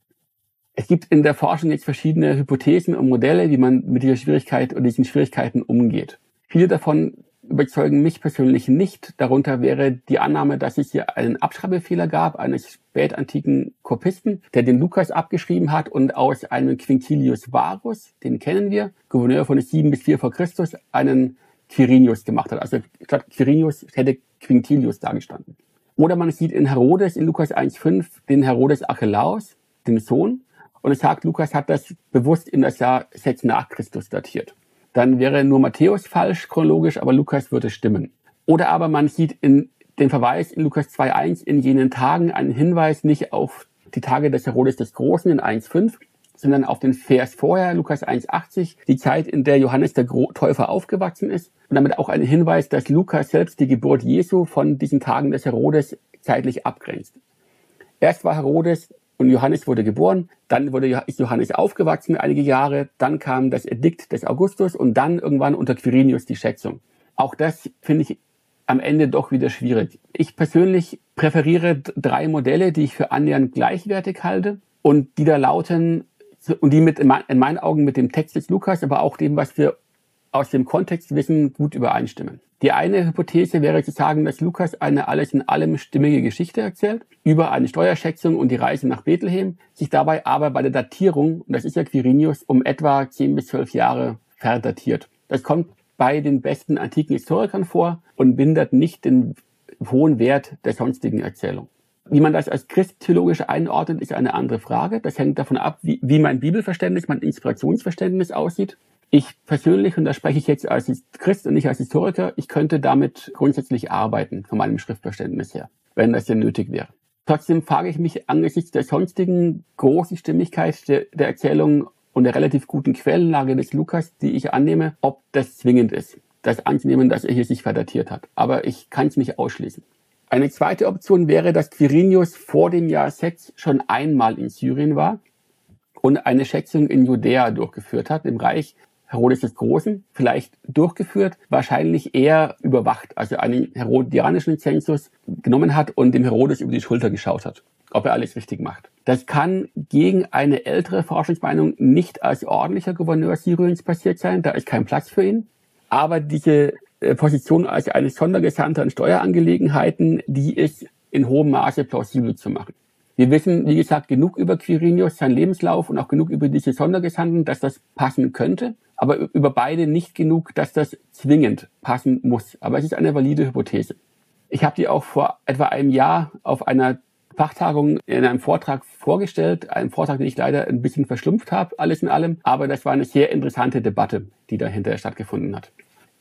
Es gibt in der Forschung jetzt verschiedene Hypothesen und Modelle, wie man mit dieser Schwierigkeit oder diesen Schwierigkeiten umgeht. Viele davon überzeugen mich persönlich nicht. Darunter wäre die Annahme, dass es hier einen Abschreibfehler gab, eines spätantiken Kopisten, der den Lukas abgeschrieben hat und aus einem Quintilius Varus, den kennen wir, Gouverneur von sieben bis vier vor Christus, einen Quirinius gemacht hat. Also statt Quirinius hätte Quintilius dargestanden. Oder man sieht in Herodes, in Lukas eins fünf, den Herodes Archelaus, den Sohn, und es sagt, Lukas hat das bewusst in das Jahr sechs nach Christus datiert. Dann wäre nur Matthäus falsch chronologisch, aber Lukas würde stimmen. Oder aber man sieht in den Verweis in Lukas zwei eins in jenen Tagen einen Hinweis nicht auf die Tage des Herodes des Großen in eins fünf, sondern auf den Vers vorher, Lukas eins achtzig, die Zeit, in der Johannes der Täufer aufgewachsen ist. Und damit auch ein Hinweis, dass Lukas selbst die Geburt Jesu von diesen Tagen des Herodes zeitlich abgrenzt. Erst war Herodes und Johannes wurde geboren, dann wurde, ist Johannes aufgewachsen einige Jahre, dann kam das Edikt des Augustus und dann irgendwann unter Quirinius die Schätzung. Auch das finde ich am Ende doch wieder schwierig. Ich persönlich präferiere drei Modelle, die ich für annähernd gleichwertig halte und die da lauten, und die mit in meinen Augen mit dem Text des Lukas, aber auch dem, was wir aus dem Kontext wissen, gut übereinstimmen. Die eine Hypothese wäre zu sagen, dass Lukas eine alles in allem stimmige Geschichte erzählt, über eine Steuerschätzung und die Reise nach Bethlehem, sich dabei aber bei der Datierung, und das ist ja Quirinius, um etwa zehn bis zwölf Jahre verdatiert. Das kommt bei den besten antiken Historikern vor und mindert nicht den hohen Wert der sonstigen Erzählung. Wie man das als christtheologisch einordnet, ist eine andere Frage. Das hängt davon ab, wie, wie mein Bibelverständnis, mein Inspirationsverständnis aussieht. Ich persönlich, und da spreche ich jetzt als Christ und nicht als Historiker, ich könnte damit grundsätzlich arbeiten, von meinem Schriftverständnis her, wenn das denn nötig wäre. Trotzdem frage ich mich angesichts der sonstigen großen Stimmigkeit der, der Erzählung und der relativ guten Quellenlage des Lukas, die ich annehme, ob das zwingend ist, das anzunehmen, dass er hier sich verdatiert hat. Aber ich kann es nicht ausschließen. Eine zweite Option wäre, dass Quirinius vor dem Jahr sechs schon einmal in Syrien war und eine Schätzung in Judäa durchgeführt hat, im Reich Herodes des Großen, vielleicht durchgeführt, wahrscheinlich eher überwacht, also einen herodianischen Zensus genommen hat und dem Herodes über die Schulter geschaut hat, ob er alles richtig macht. Das kann gegen eine ältere Forschungsmeinung nicht als ordentlicher Gouverneur Syriens passiert sein, da ist kein Platz für ihn. Aber diese Position als eines Sondergesandter an Steuerangelegenheiten, die ist in hohem Maße plausibel zu machen. Wir wissen, wie gesagt, genug über Quirinius, seinen Lebenslauf und auch genug über diese Sondergesandten, dass das passen könnte, aber über beide nicht genug, dass das zwingend passen muss. Aber es ist eine valide Hypothese. Ich habe die auch vor etwa einem Jahr auf einer Fachtagung in einem Vortrag vorgestellt, einem Vortrag, den ich leider ein bisschen verschlumpft habe, alles in allem, aber das war eine sehr interessante Debatte, die dahinter stattgefunden hat.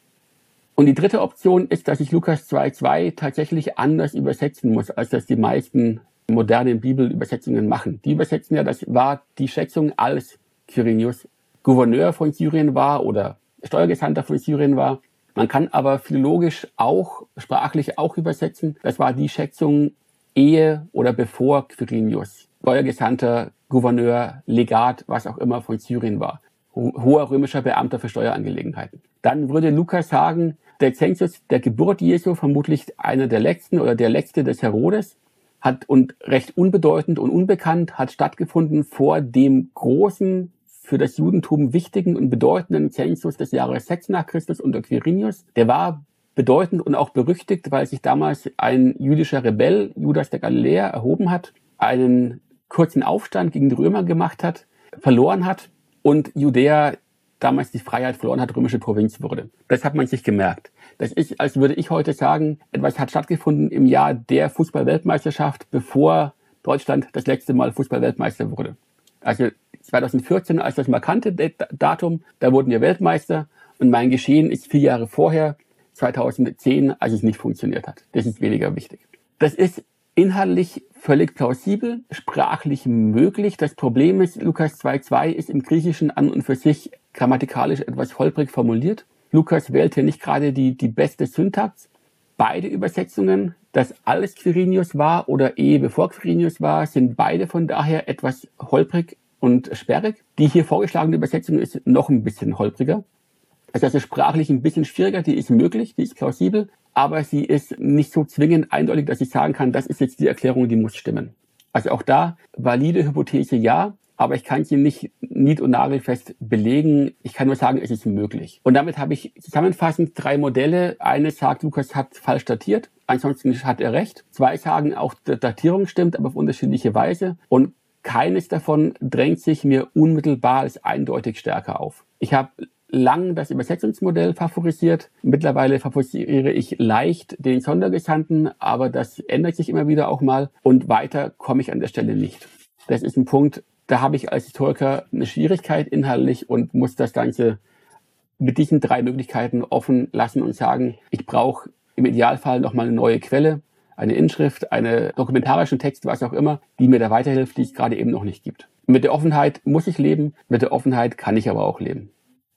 Und die dritte Option ist, dass ich Lukas zwei Komma zwei tatsächlich anders übersetzen muss, als das die meisten modernen Bibelübersetzungen machen. Die übersetzen ja, das war die Schätzung, als Quirinius Gouverneur von Syrien war oder Steuergesandter von Syrien war. Man kann aber philologisch auch, sprachlich auch übersetzen, das war die Schätzung ehe oder bevor Quirinius Steuergesandter, Gouverneur, Legat, was auch immer von Syrien war. Hoher römischer Beamter für Steuerangelegenheiten. Dann würde Lukas sagen, der Zensus der Geburt Jesu, vermutlich einer der letzten oder der letzte des Herodes, hat und recht unbedeutend und unbekannt, hat stattgefunden vor dem großen, für das Judentum wichtigen und bedeutenden Zensus des Jahres sechs nach Christus unter Quirinius. Der war bedeutend und auch berüchtigt, weil sich damals ein jüdischer Rebell, Judas der Galiläer, erhoben hat, einen kurzen Aufstand gegen die Römer gemacht hat, verloren hat und Judäa damals die Freiheit verloren hat, römische Provinz wurde. Das hat man sich gemerkt. Das ist, als würde ich heute sagen, etwas hat stattgefunden im Jahr der Fußball-Weltmeisterschaft, bevor Deutschland das letzte Mal Fußball-Weltmeister wurde. Also zwanzig vierzehn als das markante Datum, da wurden wir Weltmeister und mein Geschehen ist vier Jahre vorher, zwanzig zehn, als es nicht funktioniert hat. Das ist weniger wichtig. Das ist inhaltlich völlig plausibel, sprachlich möglich. Das Problem ist, Lukas zwei Komma zwei ist im Griechischen an und für sich grammatikalisch etwas holprig formuliert. Lukas wählt hier nicht gerade die, die beste Syntax. Beide Übersetzungen, dass alles Quirinius war oder ehe bevor Quirinius war, sind beide von daher etwas holprig und sperrig. Die hier vorgeschlagene Übersetzung ist noch ein bisschen holpriger. Also, also sprachlich ein bisschen schwieriger, die ist möglich, die ist plausibel, aber sie ist nicht so zwingend eindeutig, dass ich sagen kann, das ist jetzt die Erklärung, die muss stimmen. Also auch da, valide Hypothese ja, aber ich kann sie nicht nied- und nagelfest belegen. Ich kann nur sagen, es ist möglich. Und damit habe ich zusammenfassend drei Modelle. Eines sagt, Lukas hat falsch datiert, ansonsten hat er recht. Zwei sagen, auch die Datierung stimmt, aber auf unterschiedliche Weise. Und keines davon drängt sich mir unmittelbar als eindeutig stärker auf. Ich habe lang das Übersetzungsmodell favorisiert. Mittlerweile favorisiere ich leicht den Sondergesandten, aber das ändert sich immer wieder auch mal. Und weiter komme ich an der Stelle nicht. Das ist ein Punkt, da habe ich als Historiker eine Schwierigkeit inhaltlich und muss das Ganze mit diesen drei Möglichkeiten offen lassen und sagen, ich brauche im Idealfall nochmal eine neue Quelle, eine Inschrift, einen dokumentarischen Text, was auch immer, die mir da weiterhilft, die es gerade eben noch nicht gibt. Mit der Offenheit muss ich leben, mit der Offenheit kann ich aber auch leben.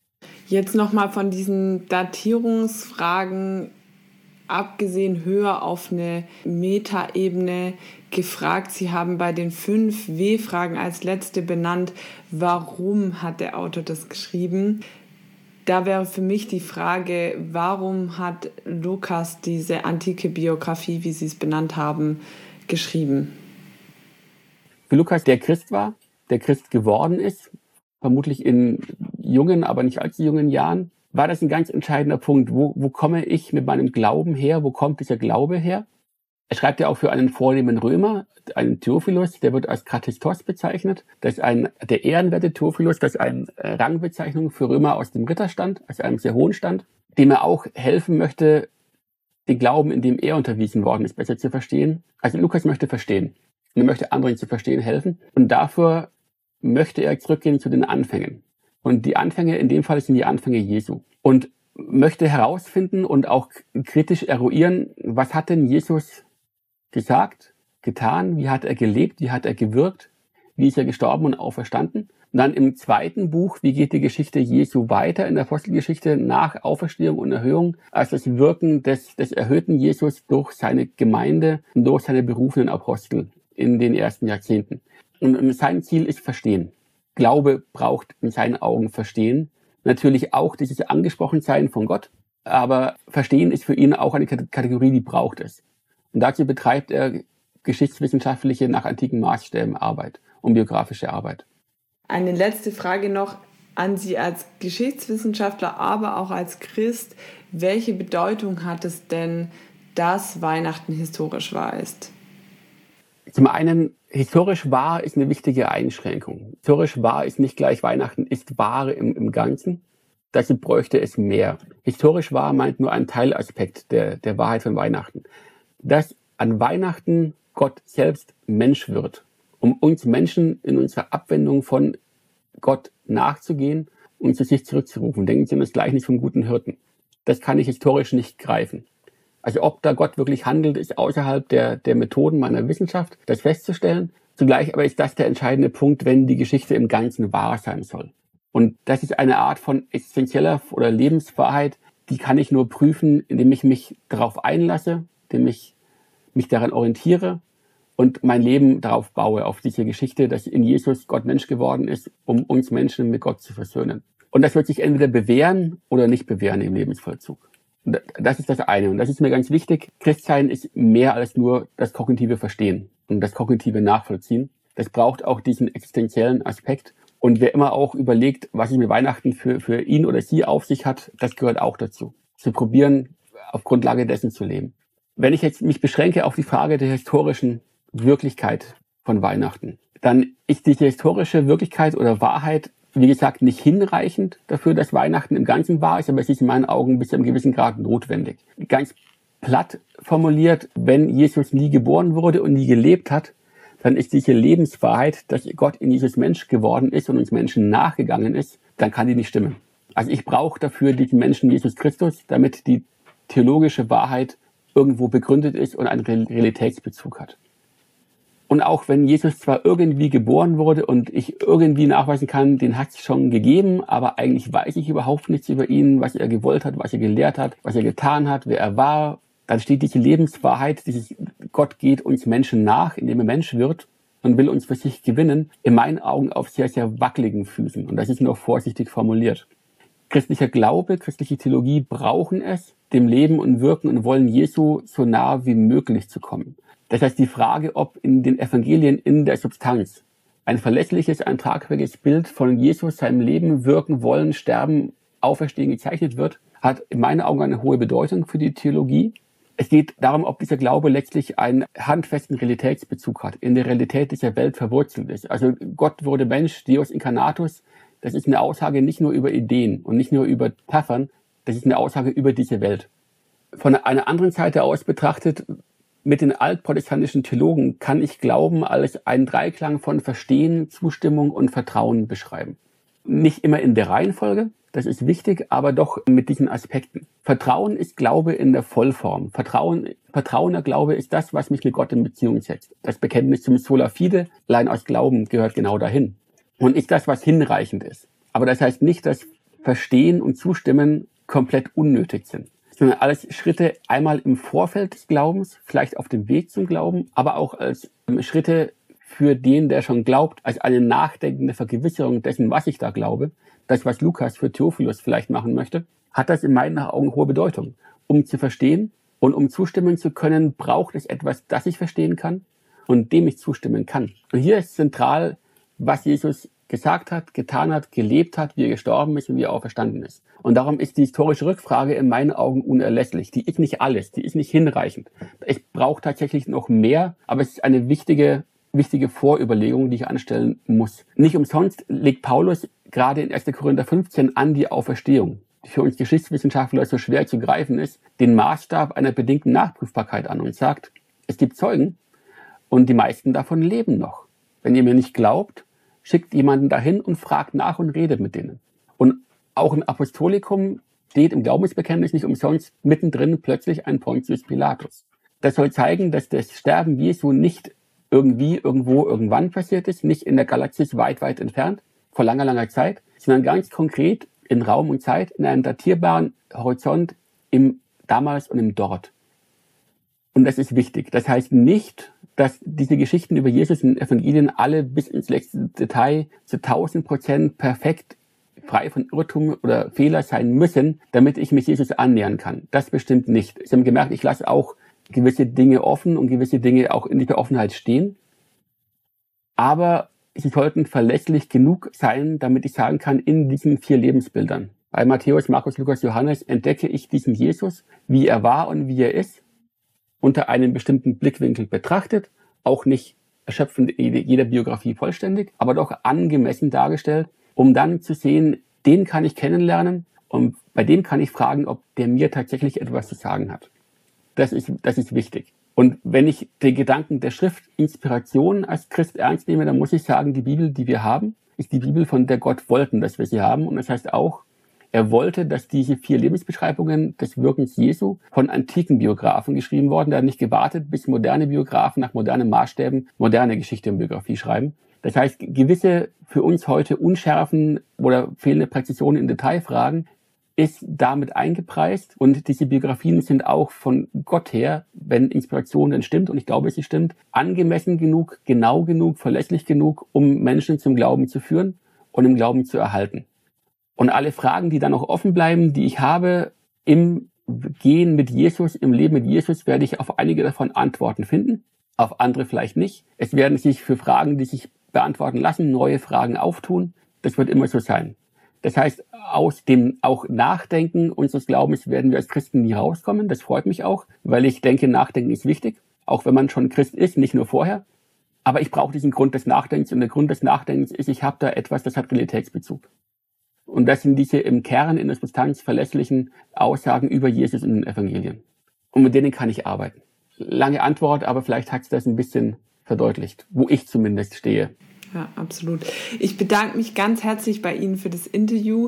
Jetzt nochmal von diesen Datierungsfragen abgesehen, höher auf eine Metaebene gefragt. Sie haben bei den fünf W-Fragen als letzte benannt, warum hat der Autor das geschrieben? Da wäre für mich die Frage, warum hat Lukas diese antike Biografie, wie Sie es benannt haben, geschrieben? Für Lukas, der Christ war, der Christ geworden ist, vermutlich in jungen, aber nicht allzu jungen Jahren, war das ein ganz entscheidender Punkt. Wo, wo komme ich mit meinem Glauben her? Wo kommt dieser Glaube her? Er schreibt ja auch für einen vornehmen Römer, einen Theophilus, der wird als Kathistos bezeichnet. Das ist ein, der ehrenwerte Theophilus, das ist eine Rangbezeichnung für Römer aus dem Ritterstand, aus einem sehr hohen Stand, dem er auch helfen möchte, den Glauben, in dem er unterwiesen worden ist, besser zu verstehen. Also Lukas möchte verstehen. Und er möchte anderen zu verstehen helfen. Und dafür möchte er zurückgehen zu den Anfängen. Und die Anfänge in dem Fall sind die Anfänge Jesu. Und möchte herausfinden und auch kritisch eruieren, was hat denn Jesus gesagt, getan, wie hat er gelebt, wie hat er gewirkt, wie ist er gestorben und auferstanden. Und dann im zweiten Buch, wie geht die Geschichte Jesu weiter in der Apostelgeschichte nach Auferstehung und Erhöhung, als das Wirken des, des erhöhten Jesus durch seine Gemeinde und durch seine berufenen Apostel in den ersten Jahrzehnten. Und sein Ziel ist Verstehen. Glaube braucht in seinen Augen Verstehen. Natürlich auch dieses Angesprochensein von Gott, aber Verstehen ist für ihn auch eine Kategorie, die braucht es. Und dazu betreibt er geschichtswissenschaftliche, nach antiken Maßstäben Arbeit und biografische Arbeit. Eine letzte Frage noch an Sie als Geschichtswissenschaftler, aber auch als Christ. Welche Bedeutung hat es denn, dass Weihnachten historisch wahr ist? Zum einen, historisch wahr ist eine wichtige Einschränkung. Historisch wahr ist nicht gleich Weihnachten ist wahr im, im Ganzen. Dazu bräuchte es mehr. Historisch wahr meint nur einen Teilaspekt der, der Wahrheit von Weihnachten. Dass an Weihnachten Gott selbst Mensch wird, um uns Menschen in unserer Abwendung von Gott nachzugehen und zu sich zurückzurufen. Denken Sie an das Gleichnis vom guten Hirten. Das kann ich historisch nicht greifen. Also ob da Gott wirklich handelt, ist außerhalb der, der Methoden meiner Wissenschaft, das festzustellen. Zugleich aber ist das der entscheidende Punkt, wenn die Geschichte im Ganzen wahr sein soll. Und das ist eine Art von existenzieller oder Lebenswahrheit, die kann ich nur prüfen, indem ich mich darauf einlasse, indem ich mich daran orientiere und mein Leben darauf baue, auf diese Geschichte, dass in Jesus Gott Mensch geworden ist, um uns Menschen mit Gott zu versöhnen. Und das wird sich entweder bewähren oder nicht bewähren im Lebensvollzug. Und das ist das eine. Und das ist mir ganz wichtig. Christsein ist mehr als nur das kognitive Verstehen und das kognitive Nachvollziehen. Das braucht auch diesen existenziellen Aspekt. Und wer immer auch überlegt, was es mit Weihnachten für, für ihn oder sie auf sich hat, das gehört auch dazu. Zu probieren, auf Grundlage dessen zu leben. Wenn ich jetzt mich beschränke auf die Frage der historischen Wirklichkeit von Weihnachten, dann ist diese historische Wirklichkeit oder Wahrheit, wie gesagt, nicht hinreichend dafür, dass Weihnachten im Ganzen wahr ist, aber es ist in meinen Augen bis zu einem gewissen Grad notwendig. Ganz platt formuliert, wenn Jesus nie geboren wurde und nie gelebt hat, dann ist diese Lebenswahrheit, dass Gott in Jesus Mensch geworden ist und uns Menschen nachgegangen ist, dann kann die nicht stimmen. Also ich brauche dafür diesen Menschen Jesus Christus, damit die theologische Wahrheit irgendwo begründet ist und einen Realitätsbezug hat. Und auch wenn Jesus zwar irgendwie geboren wurde und ich irgendwie nachweisen kann, den hat es schon gegeben, aber eigentlich weiß ich überhaupt nichts über ihn, was er gewollt hat, was er gelehrt hat, was er getan hat, wer er war, dann steht diese Lebenswahrheit, dieses Gott geht uns Menschen nach, indem er Mensch wird und will uns für sich gewinnen, in meinen Augen auf sehr, sehr wackeligen Füßen. Und das ist noch vorsichtig formuliert. Christlicher Glaube, christliche Theologie brauchen es, dem Leben und Wirken und Wollen Jesu so nah wie möglich zu kommen. Das heißt, die Frage, ob in den Evangelien in der Substanz ein verlässliches, ein tragfähiges Bild von Jesus, seinem Leben, Wirken, Wollen, Sterben, Auferstehen gezeichnet wird, hat in meinen Augen eine hohe Bedeutung für die Theologie. Es geht darum, ob dieser Glaube letztlich einen handfesten Realitätsbezug hat, in der Realität dieser Welt verwurzelt ist. Also Gott wurde Mensch, Deus incarnatus, das ist eine Aussage nicht nur über Ideen und nicht nur über Taphern, das ist eine Aussage über diese Welt. Von einer anderen Seite aus betrachtet, mit den altprotestantischen Theologen kann ich Glauben als einen Dreiklang von Verstehen, Zustimmung und Vertrauen beschreiben. Nicht immer in der Reihenfolge, das ist wichtig, aber doch mit diesen Aspekten. Vertrauen ist Glaube in der Vollform. Vertrauen, vertrauender Glaube ist das, was mich mit Gott in Beziehung setzt. Das Bekenntnis zum Sola Fide, allein aus Glauben, gehört genau dahin. Und ist das, was hinreichend ist. Aber das heißt nicht, dass Verstehen und Zustimmen komplett unnötig sind, sondern alles Schritte einmal im Vorfeld des Glaubens, vielleicht auf dem Weg zum Glauben, aber auch als Schritte für den, der schon glaubt, als eine nachdenkende Vergewisserung dessen, was ich da glaube. Das, was Lukas für Theophilus vielleicht machen möchte, hat das in meinen Augen hohe Bedeutung. Um zu verstehen und um zustimmen zu können, braucht es etwas, das ich verstehen kann und dem ich zustimmen kann. Und hier ist zentral, was Jesus gesagt hat, getan hat, gelebt hat, wie er gestorben ist und wie er auferstanden ist. Und darum ist die historische Rückfrage in meinen Augen unerlässlich. Die ist nicht alles, die ist nicht hinreichend. Ich brauche tatsächlich noch mehr, aber es ist eine wichtige, wichtige Vorüberlegung, die ich anstellen muss. Nicht umsonst legt Paulus gerade in erster Korinther fünfzehn an die Auferstehung. die für uns Geschichtswissenschaftler so schwer zu greifen ist, den Maßstab einer bedingten Nachprüfbarkeit an und sagt, es gibt Zeugen und die meisten davon leben noch. Wenn ihr mir nicht glaubt, schickt jemanden dahin und fragt nach und redet mit denen. Und auch im Apostolikum steht im Glaubensbekenntnis nicht umsonst mittendrin plötzlich ein Pontius Pilatus. Das soll zeigen, dass das Sterben Jesu nicht irgendwie, irgendwo, irgendwann passiert ist, nicht in der Galaxis weit, weit entfernt, vor langer, langer Zeit, sondern ganz konkret in Raum und Zeit, in einem datierbaren Horizont im Damals und im Dort. Und das ist wichtig. Das heißt nicht, dass diese Geschichten über Jesus in den Evangelien alle bis ins letzte Detail zu tausend Prozent perfekt frei von Irrtum oder Fehler sein müssen, damit ich mich Jesus annähern kann. Das bestimmt nicht. Sie haben gemerkt, ich lasse auch gewisse Dinge offen und gewisse Dinge auch in dieser Offenheit stehen. Aber sie sollten verlässlich genug sein, damit ich sagen kann, in diesen vier Lebensbildern. Bei Matthäus, Markus, Lukas, Johannes entdecke ich diesen Jesus, wie er war und wie er ist, unter einem bestimmten Blickwinkel betrachtet, auch nicht erschöpfend jeder Biografie vollständig, aber doch angemessen dargestellt, um dann zu sehen, den kann ich kennenlernen und bei dem kann ich fragen, ob der mir tatsächlich etwas zu sagen hat. Das ist, das ist wichtig. Und wenn ich den Gedanken der Schriftinspiration als Christ ernst nehme, dann muss ich sagen, die Bibel, die wir haben, ist die Bibel, von der Gott wollten, dass wir sie haben. Und das heißt auch, er wollte, dass diese vier Lebensbeschreibungen des Wirkens Jesu von antiken Biografen geschrieben wurden. Er hat nicht gewartet, bis moderne Biografen nach modernen Maßstäben moderne Geschichte und Biografie schreiben. Das heißt, gewisse für uns heute Unschärfen oder fehlende Präzisionen in Detailfragen ist damit eingepreist. Und diese Biografien sind auch von Gott her, wenn Inspiration denn stimmt, und ich glaube, sie stimmt, angemessen genug, genau genug, verlässlich genug, um Menschen zum Glauben zu führen und im Glauben zu erhalten. Und alle Fragen, die dann noch offen bleiben, die ich habe im Gehen mit Jesus, im Leben mit Jesus, werde ich auf einige davon Antworten finden, auf andere vielleicht nicht. Es werden sich für Fragen, die sich beantworten lassen, neue Fragen auftun. Das wird immer so sein. Das heißt, aus dem auch Nachdenken unseres Glaubens werden wir als Christen nie rauskommen. Das freut mich auch, weil ich denke, Nachdenken ist wichtig, auch wenn man schon Christ ist, nicht nur vorher. Aber ich brauche diesen Grund des Nachdenkens, und der Grund des Nachdenkens ist, ich habe da etwas, das hat Realitätsbezug. Und das sind diese im Kern, in der Substanz verlässlichen Aussagen über Jesus in den Evangelien. Und mit denen kann ich arbeiten. Lange Antwort, aber vielleicht hat es das ein bisschen verdeutlicht, wo ich zumindest stehe. Ja, absolut. Ich bedanke mich ganz herzlich bei Ihnen für das Interview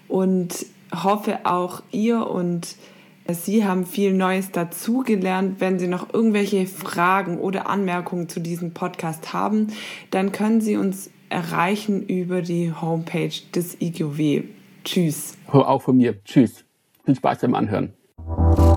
und hoffe auch ihr und Sie haben viel Neues dazugelernt. Wenn Sie noch irgendwelche Fragen oder Anmerkungen zu diesem Podcast haben, dann können Sie uns erreichen über die Homepage des I G O W. Tschüss. Auch von mir. Tschüss. Viel Spaß beim Anhören.